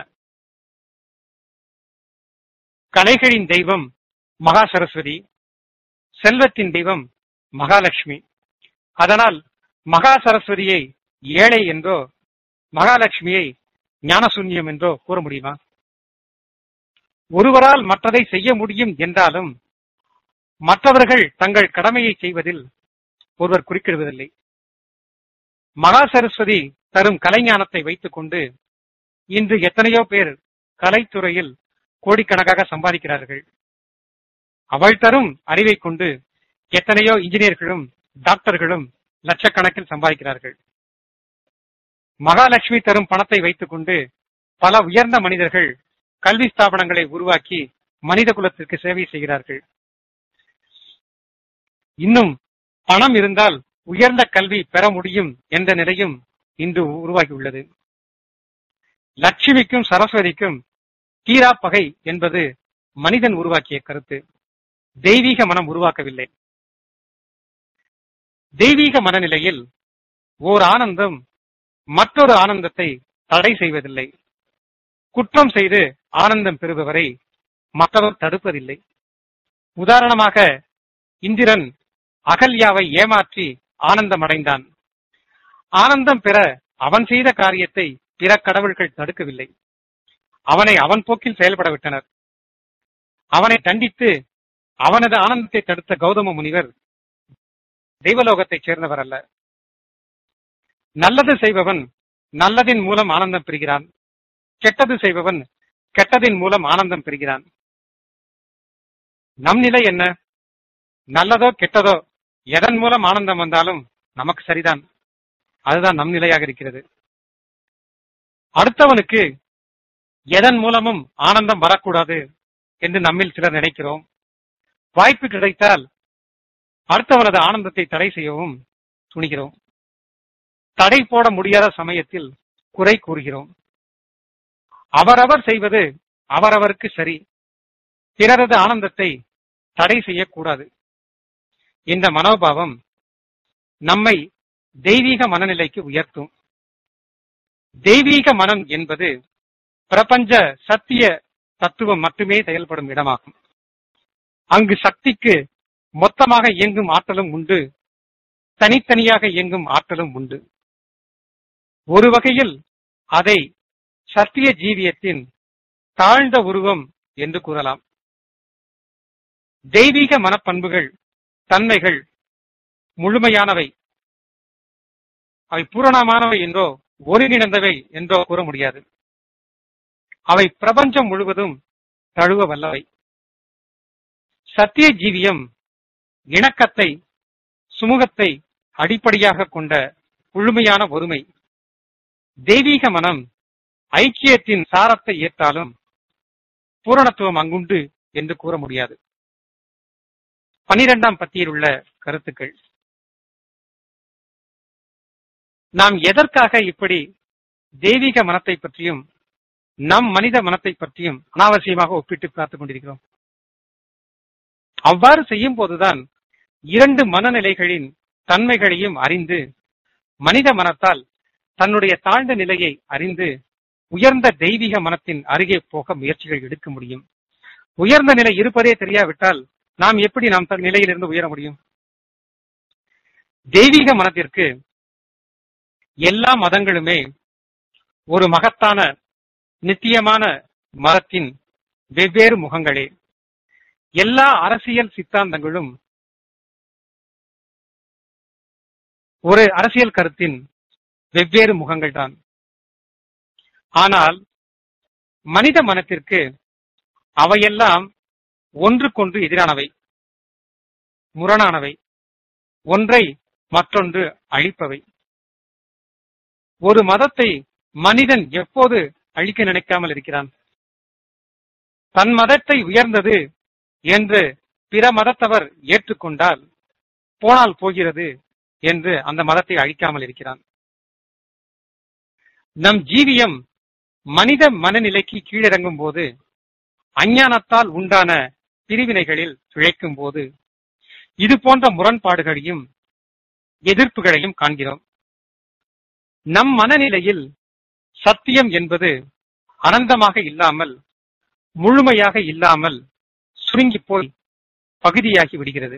கலைகளின் தெய்வம் மகா சரஸ்வதி, செல்வத்தின் தெய்வம் மகாலட்சுமி. அதனால் மகா சரஸ்வதியை ஏழை என்றோ மகாலட்சுமியை ஞானசூன்யம் என்றோ கூற முடியுமா? ஒருவரால் மற்றதை செய்ய முடியும் என்றாலும் மற்றவர்கள் தங்கள் கடமையை செய்வதில் ஒருவர் குறுக்கிடுவதில்லை. மகா சரஸ்வதி தரும் கலைஞானத்தை வைத்துக் கொண்டு இன்று எத்தனையோ பேர் கலைத்துறையில் கோடிக்கணக்காக சம்பாதிக்கிறார்கள். அவள் தரும் அறிவை கொண்டு எத்தனையோ இன்ஜினியர்களும் டாக்டர்களும் லட்சக்கணக்கில் சம்பாதிக்கிறார்கள். மகாலட்சுமி தரும் பணத்தை வைத்துக் கொண்டு பல உயர்ந்த மனிதர்கள் கல்வி ஸ்தாபனங்களை உருவாக்கி மனித குலத்திற்கு சேவை செய்கிறார்கள். இன்னும் பணம் இருந்தால் உயர்ந்த கல்வி பெற முடியும் என்ற நிலையும் இன்று உருவாகியுள்ளது. லட்சுமிக்கும் சரஸ்வதிக்கும் தீரா பகை என்பது மனிதன் உருவாக்கிய கருத்து, தெய்வீக மனம் உருவாக்கவில்லை. தெய்வீக மனநிலையில் ஓர் ஆனந்தம் மற்றொரு ஆனந்தத்தை தடை செய்வதில்லை. குற்றம் செய்து ஆனந்தம் பெறுபவரை மற்றவர் தடுப்பதில்லை. உதாரணமாக இந்திரன் அகல்யாவை ஏமாற்றி ஆனந்தம் அடைந்தான். ஆனந்தம் பெற அவன் செய்த காரியத்தை பிற கடவுள்கள் தடுக்கவில்லை. அவனை அவன் போக்கில் செயல்பட விட்டனர். அவனை தண்டித்து அவனது ஆனந்தத்தை தடுத்த கௌதம முனிவர் தெய்வலோகத்தைச் சேர்ந்தவர் அல்ல. நல்லது செய்பவன் நல்லதின் மூலம் ஆனந்தம் பெறுகிறான், கெட்டது செய்பவன் கெட்டதின் மூலம் ஆனந்தம் பெறுகிறான். நம் நிலை என்ன? நல்லதோ கெட்டதோ எதன் மூலம் ஆனந்தம் வந்தாலும் நமக்கு சரிதான். அதுதான் நம் நிலையாக இருக்கிறது. அடுத்தவனுக்கு எதன் மூலமும் ஆனந்தம் வரக்கூடாது என்று நம்மில் சிலர் நினைக்கிறோம். வாய்ப்பு கிடைத்தால் அடுத்தவனது ஆனந்தத்தை தடை செய்யவும் துணிகிறோம். தடை போட முடியாத சமயத்தில் குறை கூறுகிறோம். அவரவர் செய்வது அவரவருக்கு சரி, பிறரது ஆனந்தத்தை தடை செய்யக்கூடாது. இந்த மனோபாவம் நம்மை தெய்வீக மனநிலைக்கு உயர்த்தும். தெய்வீக மனம் என்பது பிரபஞ்ச சத்திய தத்துவம் மட்டுமே செயல்படும் இடமாகும். அங்கு சக்திக்கு மொத்தமாக இயங்கும் ஆற்றலும் உண்டு, தனித்தனியாக இயங்கும் ஆற்றலும் உண்டு. ஒரு வகையில் அதை சத்திய ஜீவியத்தின் தாழ்ந்த உருவம் என்று கூறலாம். தெய்வீக மனப்பண்புகள், தன்மைகள் முழுமையானவை. அவை பூரணமானவை என்றோ ஒருங்கிணைந்தவை என்றோ கூற முடியாது. அவை பிரபஞ்சம் முழுவதும் தழுவ வல்லவை. சத்திய ஜீவியம் இணக்கத்தை, சுமூகத்தை அடிப்படையாக கொண்ட முழுமையான ஒருமை. தெய்வீக மனம் ஐக்கியத்தின் சாரத்தை ஏற்றாலும் பூரணத்துவம் அங்குண்டு என்று கூற முடியாது. 12ஆம் பத்தியில் உள்ள கருத்துக்கள். நாம் எதற்காக இப்படி தெய்வீக மனத்தை பற்றியும் நம் மனித மனத்தை பற்றியும் அனாவசியமாக ஒப்பிட்டு பார்த்துக் கொண்டிருக்கிறோம்? அவ்வாறு செய்யும் போதுதான் இரண்டு மனநிலைகளின் தன்மைகளையும் அறிந்து மனித மனத்தால் தன்னுடைய தாழ்ந்த நிலையை அறிந்து உயர்ந்த தெய்வீக மனத்தின் அருகே போக முயற்சிகள் எடுக்க முடியும். உயர்ந்த நிலை இருப்பதே தெரியாவிட்டால் நாம் எப்படி நாம் நிலையிலிருந்து உயர முடியும்? தெய்வீக மனத்திற்கு எல்லா மதங்களுமே ஒரு மகத்தான நித்தியமான மதத்தின் வெவ்வேறு முகங்களே. எல்லா அரசியல் சித்தாந்தங்களும் ஒரு அரசியல் கருத்தின் வெவ்வேறு முகங்கள் தான். ஆனால் மனித மனத்திற்கு அவையெல்லாம் ஒன்றுக்கொன்று எதிரானவை, முரணானவை, ஒன்றை மற்றொன்று அழிப்பவை. ஒரு மதத்தை மனிதன் எப்போது அழிக்க நினைக்காமல் இருக்கிறான்? தன் மதத்தை உயர்ந்தது என்று பிற மதத்தவர் ஏற்றுக்கொண்டால் போனால் போகிறது என்று அந்த மதத்தை அழிக்காமல் இருக்கிறான். நம் ஜீவியம் மனித மனநிலைக்கு கீழிறங்கும் போது, அஞ்ஞானத்தால் உண்டான பிரிவினைகளில் துழைக்கும் போது இது போன்ற முரண்பாடுகளையும் எதிர்ப்புகளையும் காண்கிறோம். நம் மனநிலையில் சத்தியம் என்பது அனந்தமாக இல்லாமல், முழுமையாக இல்லாமல் சுருங்கி போய் பகுதியாகி விடுகிறது.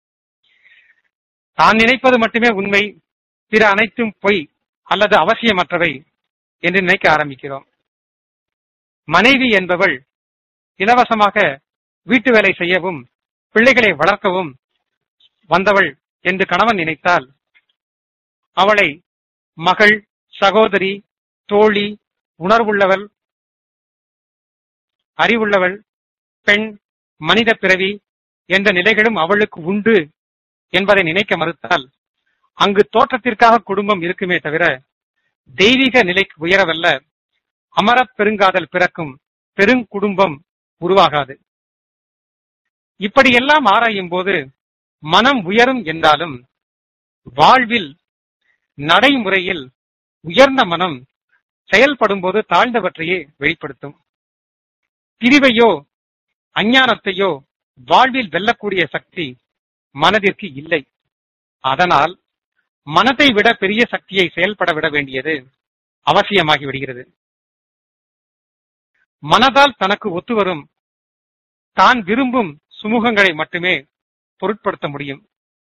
தான் நினைப்பது மட்டுமே உண்மை, பிற அனைத்தும் பொய் அல்லது அவசியமற்றவை என்று நினைக்க ஆரம்பிக்கிறோம். மனைவி என்பவள் இலவசமாக வீட்டு வேலை செய்யவும் பிள்ளைகளை வளர்க்கவும் வந்தவள் என்று கணவன் நினைத்தால் அவளை மகள், சகோதரி, தோழி, உணர்வுள்ளவள், அறிவுள்ளவள், பெண், மனித பிறவி என்ற நிலைகளும் அவளுக்கு உண்டு என்பதை நினைக்க மறுத்தால் அங்கு தோற்றத்திற்காக குடும்பம் இருக்குமே தவிர தெய்வீக நிலைக்கு உயரவல்ல அமரப் பெருங்காதல் பிறக்கும் பெருங்குடும்பம் உருவாகாது. இப்படியெல்லாம் ஆராயும் போது மனம் உயரும் என்றாலும் வாழ்வில் நடைமுறையில் உயர்ந்த மனம் செயல்படும் போது தாழ்ந்தவற்றையே வெளிப்படுத்தும். பிரிவையோ அஞ்ஞானத்தையோ வாழ்வில் வெல்லக்கூடிய சக்தி மனதிற்கு இல்லை. அதனால் மனதை விட பெரிய சக்தியை செயல்பட விட வேண்டியது அவசியமாகி விடுகிறது. மனதால் தனக்கு ஒத்துவரும், தான் விரும்பும் சுமூகங்களை மட்டுமே பொருட்படுத்த முடியும்.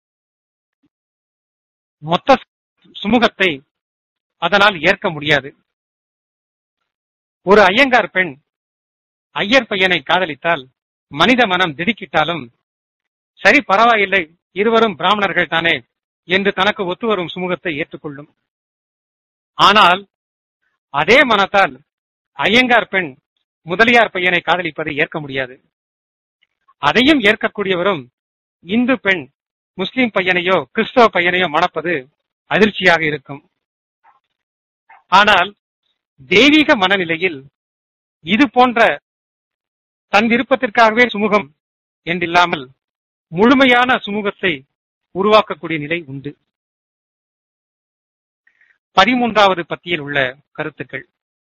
மொத்த சுமூகத்தை அதனால் ஏற்க முடியாது. ஒரு ஐயங்கார் பெண் ஐயர் பையனை காதலித்தால் மனித மனம் திடுக்கிட்டாலும் சரி பரவாயில்லை, இருவரும் பிராமணர்கள் தானே என்று தனக்கு ஒத்து வரும் சுமூகத்தை ஏற்றுக்கொள்ளும். ஆனால் அதே மனத்தால் ஐயங்கார் பெண் முதலியார் பையனை காதலிப்பதை ஏற்க முடியாது. அதையும் ஏற்கக்கூடியவரும் இந்து பெண் முஸ்லிம் பையனையோ கிறிஸ்தவ பையனையோ மணப்பது அதிர்ச்சியாக இருக்கும். ஆனால் தெய்வீக மனநிலையில் இது போன்ற தன் விருப்பத்திற்காகவே சுமூகம் என்றில்லாமல் முழுமையான சுமூகத்தை உருவாக்கக்கூடிய நிலை உண்டு. 13வது பத்தியில் உள்ள கருத்துக்கள்.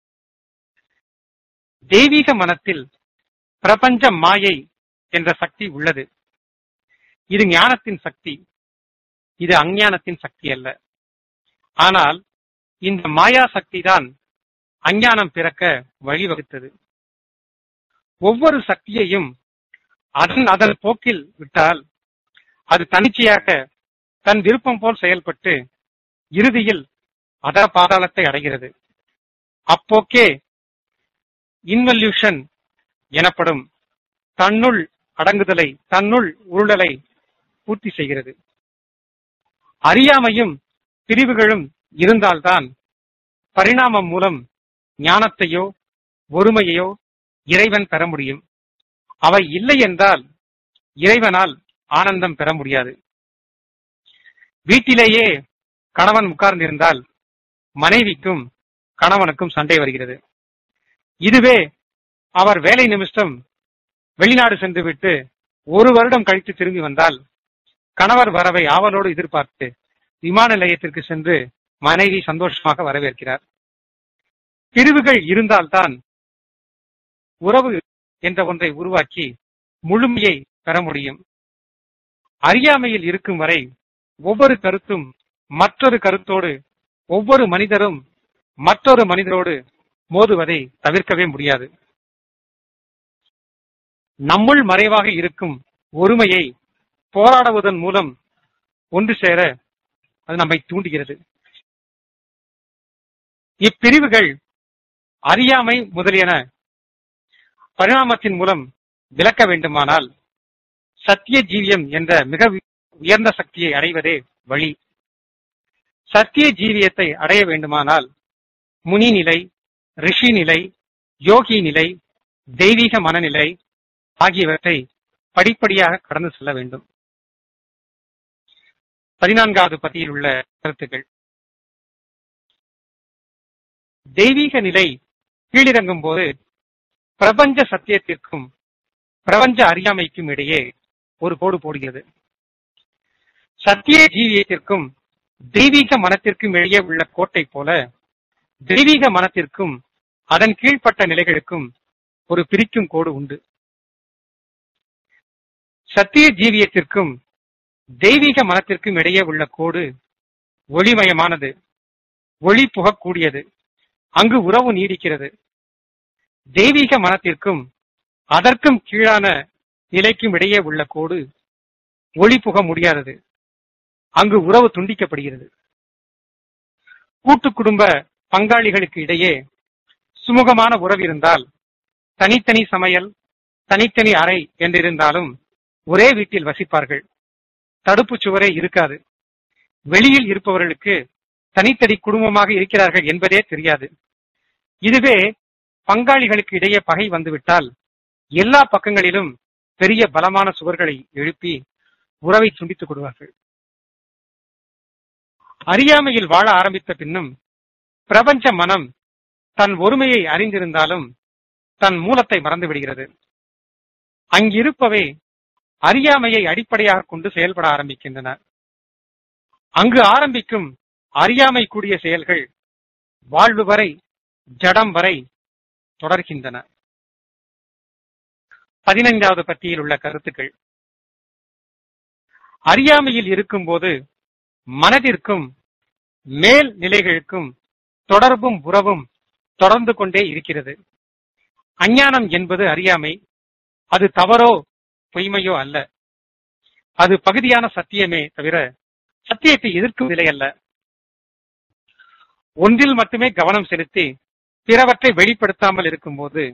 தெய்வீக மனத்தில் பிரபஞ்ச மாயை என்ற சக்தி உள்ளது. இது ஞானத்தின் சக்தி, இது அஞ்ஞானத்தின் சக்தி அல்ல. ஆனால் இந்த மாயா சக்தி தான் அஞ்ஞானம் பிறக்க வழிவகுத்தது. ஒவ்வொரு சக்தியையும் அதன் போக்கில் விட்டால் அது தனிச்சையாக தன் விருப்பம் போல் செயல்பட்டு இறுதியில் அதர பாதாளத்தை அடைகிறது. அப்போக்கே இன்வல்யூஷன் எனப்படும் தன்னுள் அடங்குதலை, தன்னுள் உருளலை பூர்த்தி செய்கிறது. அறியாமையும் பிரிவுகளும் இருந்தால்தான் பரிணாமம் மூலம் ஞானத்தையோ ஒருமையையோ இறைவன் பெற முடியும். அவை இல்லை என்றால் இறைவனால் ஆனந்தம் பெற முடியாது. வீட்டிலேயே கணவன் உட்கார்ந்திருந்தால் மனைவிக்கும் கணவனுக்கும் சண்டை வருகிறது. இதுவே அவர் வேலை நிமித்தம் வெளிநாடு சென்றுவிட்டு 1 வருடம் கழித்து திரும்பி வந்தால் கணவர் வரவை ஆவலோடு எதிர்பார்த்து விமான நிலையத்திற்கு சென்று மனைவி சந்தோஷமாக வரவேற்கிறார். பிரிவுகள் இருந்தால்தான் உறவு என்ற ஒன்றை உருவாக்கி முழுமையை பெற முடியும். அறியாமையில் இருக்கும் வரை ஒவ்வொரு கருத்தும் மற்றொரு கருத்தோடு, ஒவ்வொரு மனிதரும் மற்றொரு மனிதரோடு மோதுவதை தவிர்க்கவே முடியாது. நம்முள் மறைவாக இருக்கும் ஒருமையை போராடுவதன் மூலம் ஒன்று சேர அது நம்மை தூண்டுகிறது. இப்பிரிவுகள் அறியாமை முதலியன பரிணாமத்தின் மூலம் விளக்க வேண்டுமானால் சத்திய ஜீவியம் என்ற மிக உயர்ந்த சக்தியை அடைவதே வழி. சத்திய ஜீவியத்தை அடைய வேண்டுமானால் முனி நிலை, ரிஷி நிலை, யோகி நிலை, தெய்வீக மனநிலை ஆகியவற்றை படிப்படியாக கடந்து செல்ல வேண்டும். 14வது பத்தியில் உள்ள கருத்துக்கள். தெய்வீக நிலை கீழிறங்கும் போது பிரபஞ்ச சத்தியத்திற்கும் பிரபஞ்ச அறியாமைக்கும் இடையே ஒரு கோடு போடுகிறது. சத்திய ஜீவியத்திற்கும் தெய்வீக மனத்திற்கும் இடையே உள்ள கோட்டை போல தெய்வீக மனத்திற்கும் அதன் கீழ்ப்பட்ட நிலைகளுக்கும் ஒரு பிரிக்கும் கோடு உண்டு. சத்திய ஜீவியத்திற்கும் தெய்வீக மனத்திற்கும் இடையே உள்ள கோடு ஒளிமயமானது, ஒளி புகக்கூடியது. அங்கு உறவு நீடிக்கிறது. தெய்வீக மனத்திற்கும் அதற்கும் கீழான நிலைக்கும் இடையே உள்ள கோடு ஒளி புக முடியாதது. அங்கு உறவு துண்டிக்கப்படுகிறது. கூட்டு குடும்ப பங்காளிகளுக்கு இடையே சுமூகமான உறவு இருந்தால் தனித்தனி சமையல், தனித்தனி அறை என்றிருந்தாலும் ஒரே வீட்டில் வசிப்பார்கள். தடுப்பு சுவரே இருக்காது. வெளியில் இருப்பவர்களுக்கு தனித்தனி குடும்பமாக இருக்கிறார்கள் என்பதே தெரியாது. இதுவே பங்காளிகளுக்கு இடையே பகை வந்துவிட்டால் எல்லா பக்கங்களிலும் பெரிய பலமான சுவர்களை எழுப்பி உறவை துண்டித்துக் கொள்வார்கள். அறியாமையில் வாழ ஆரம்பித்த பின்னும் பிரபஞ்ச மனம் தன் ஒருமையை அறிந்திருந்தாலும் தன் மூலத்தை மறந்து விடுகிறது. அங்கிருப்பவை அறியாமையை அடிப்படையாக கொண்டு செயல்பட ஆரம்பிக்கின்றன. அங்கு ஆரம்பிக்கும் அறியாமை கூடிய செயல்கள் வாழ்வு வரை, ஜடம் வரை தொடர்கின்றன. 15வது பத்தியில் உள்ள கருத்துக்கள். அறியாமையில் இருக்கும் போது மனதிற்கும் மேல் நிலைகளுக்கும் தொடர்பும் உறவும் தொடர்ந்து கொண்டே இருக்கிறது. அஞ்ஞானம் என்பது அறியாமை. அது தவறோ பொய்மையோ அல்ல. அது பகுதியான சத்தியமே தவிர சத்தியத்தை எதிர்க்கும் நிலை அல்ல. ஒன்றில் மட்டுமே கவனம் செலுத்தி பிறவற்றை வெளிப்படுத்தாமல் இருக்கும்போது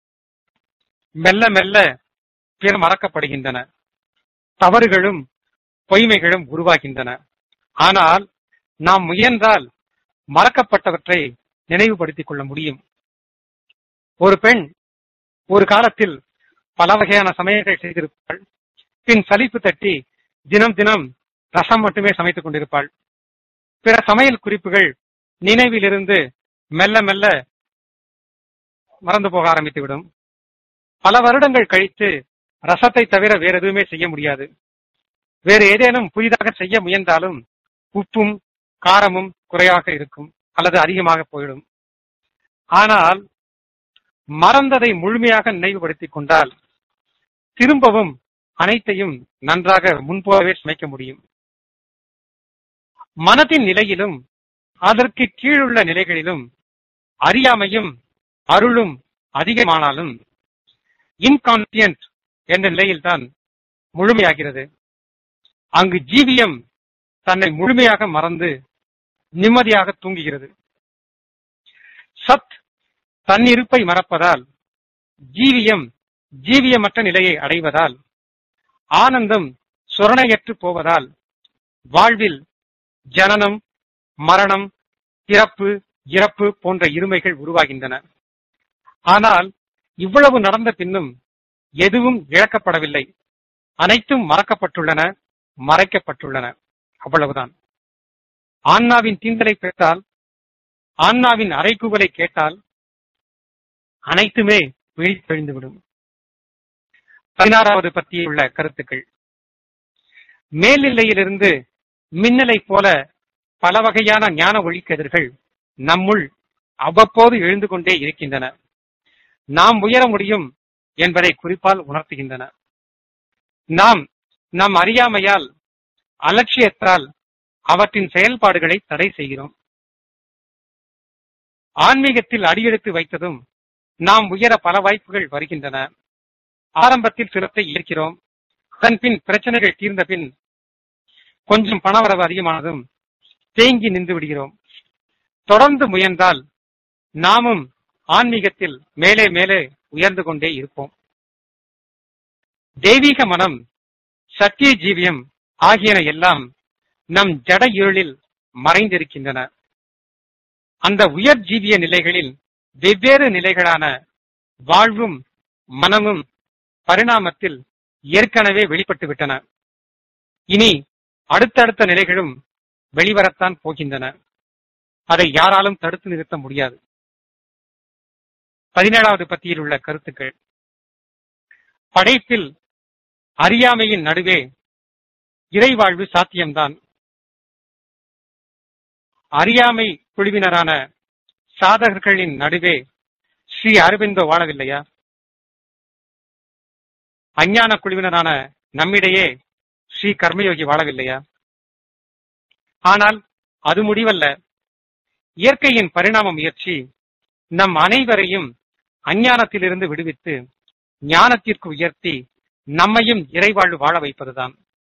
மெல்ல மெல்ல பிற மறக்கப்படுகின்றன, தவறுகளும் பொய்மைகளும் உருவாகின்றன. ஆனால் நாம் முயன்றால் மறக்கப்பட்டவற்றை நினைவுபடுத்திக் கொள்ள முடியும். ஒரு பெண் ஒரு காலத்தில் பல வகையான சமையல்கள் செய்திருப்பாள். பின் சலிப்பு தட்டி தினம் தினம் ரசம் மட்டுமே சமைத்துக் கொண்டிருப்பாள். பிற சமையல் குறிப்புகள் நினைவிலிருந்து மெல்ல மெல்ல மறந்து போக ஆரம்பித்துவிடும். பல வருடங்கள் கழித்து ரசத்தை தவிர வேற எதுவுமே செய்ய முடியாது. வேறு ஏதேனும் புதிதாக செய்ய முயன்றாலும் உப்பும் காரமும் குறையாக இருக்கும் அல்லது அதிகமாக போயிடும். ஆனால் மறந்ததை முழுமையாக நினைவுபடுத்திக் கொண்டால் திரும்பவும் அனைத்தையும் நன்றாக முன்போலவே சமைக்க முடியும். மனத்தின் நிலையிலும் அதற்கு கீழுள்ள நிலைகளிலும் அறியாமையும் அருளும் அதிகமானாலும் இன்கான்சியன்ட் என்ற நிலையில்தான் முழுமையாகிறது. அங்கு ஜீவியம் தன்னை முழுமையாக மறந்து நிம்மதியாக தூங்குகிறது. சத் தன்னிருப்பை மறப்பதால் ஜீவியம் ஜீவியமற்ற நிலையை அடைவதால் ஆனந்தம் சுரணையற்று போவதால் வாழ்வில் ஜனனம், மரணம், பிறப்பு, இறப்பு போன்ற இருமைகள் உருவாகின்றன. ஆனால் இவ்வளவு நடந்த பின்னும் எதுவும் இழக்கப்படவில்லை. அனைத்தும் மறக்கப்பட்டுள்ளன, மறைக்கப்பட்டுள்ளன. அவ்வளவுதான். ஆன்மாவின் தீண்டலை பெற்றால், ஆன்மாவின் அறைகூவலை கேட்டால் அனைத்துமே விழித்தெழுந்துவிடும். 16வது பத்தியில் உள்ள கருத்துக்கள். மேல்நிலையிலிருந்து மின்னலை போல பல வகையான ஞான ஒளிக்கதிர்கள் நம்முள் அவ்வப்போது எழுந்து கொண்டே இருக்கின்றன. நாம் உயர முடியும் என்பதை குறிப்பால் உணர்த்துகின்றன. நாம் நம் அறியாமையால், அலட்சியத்தால் அவற்றின் செயல்பாடுகளை தடை செய்கிறோம். ஆன்மீகத்தில் அடியெடுத்து வைத்ததும் நாம் உயர பல வாய்ப்புகள் வருகின்றன. ஆரம்பத்தில் சிரத்தை ஏற்கிறோம். அதன் பின் பிரச்சனைகள் தீர்ந்த பின் கொஞ்சம் பணவரவு அதிகமானதும் தேங்கி நின்று விடுகிறோம். தொடர்ந்து முயன்றால் நாமும் ஆன்மீகத்தில் மேலே மேலே உயர்ந்து கொண்டே இருப்போம். தெய்வீக மனம், சத்திய ஜீவியம் ஆகியன எல்லாம் நம் ஜட இருளில் மறைந்திருக்கின்றன. அந்த உயர் ஜீவிய நிலைகளில் வெவ்வேறு நிலைகளான வாழ்வும் மனமும் பரிணாமத்தில் ஏற்கனவே வெளிப்பட்டு விட்டன. இனி அடுத்தடுத்த நிலைகளும் வெளிவரத்தான் போகின்றன. அதை யாராலும் தடுத்து நிறுத்த முடியாது. 17வது பத்தியில் உள்ள கருத்துக்கள். படைப்பில் அறியாமையின் நடுவே இறைவாழ்வு சாத்தியம்தான். அறியாமை குழுவினரான சாதகர்களின் நடுவே ஸ்ரீ அரவிந்தோ வாழவில்லையா? அஞ்ஞான குழுவினரான நம்மிடையே ஸ்ரீ கர்மயோகி வாழவில்லையா? ஆனால் அது முடிவல்ல. இயற்கையின் பரிணாம முயற்சி நம் அனைவரையும் அஞ்ஞானத்திலிருந்து விடுவித்து ஞானத்திற்கு உயர்த்தி நம்மையும் இறைவாழ்வு வாழ வைப்பதுதான்.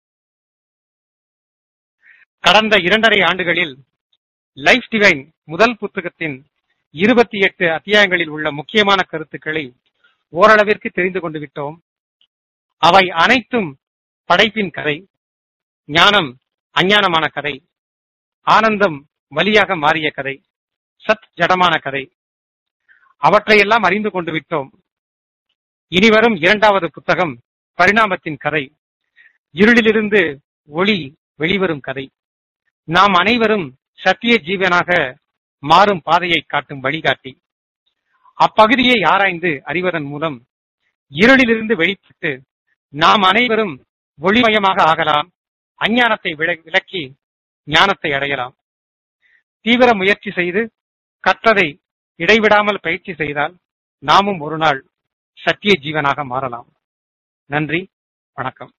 கடந்த 2.5 ஆண்டுகளில் லைஃப் டிவைன் முதல் புத்தகத்தின் 28 அத்தியாயங்களில் உள்ள முக்கியமான கருத்துக்களை ஓரளவிற்கு தெரிந்து கொண்டு விட்டோம். அவை அனைத்தும் படைப்பின் கதை, ஞானம் அஞ்ஞானமான கதை, ஆனந்தம் வலியாக மாறிய கதை, சத் ஜடமான கதை. அவற்றையெல்லாம் அறிந்து கொண்டு விட்டோம். இனிவரும் 2வது புத்தகம் பரிணாமத்தின் கதை, இருளிலிருந்து ஒளி வெளிவரும் கதை. நாம் அனைவரும் சத்திய ஜீவனாக மாறும் பாதையை காட்டும் வழிகாட்டி. அப்பகுதியை ஆராய்ந்து அறிவதன் மூலம் இருளிலிருந்து வெளிப்பட்டு நாம் அனைவரும் ஒளிமயமாக ஆகலாம். அஞ்ஞானத்தை விலக்கி ஞானத்தை அடையலாம். தீவிர முயற்சி செய்து கற்றதை இடைவிடாமல் பயிற்சி செய்தால் நாமும் ஒரு நாள் சத்திய ஜீவனாக மாறலாம். நன்றி, வணக்கம்.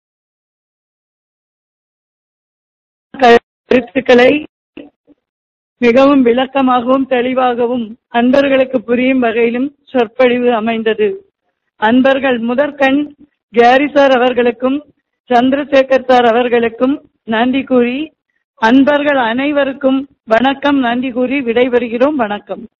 கருத்துக்களை மிகவும் விளக்கமாகவும் தெளிவாகவும் அன்பர்களுக்கு புரியும் வகையிலும் சொற்பொழிவு அமைந்தது. அன்பர்கள் முதற்கண் கேரி சார் அவர்களுக்கும் சந்திரசேகர் சார் அவர்களுக்கும் நன்றி கூறி, அன்பர்கள் அனைவருக்கும் வணக்கம் நன்றி கூறி விடைபெறுகிறோம். வணக்கம்.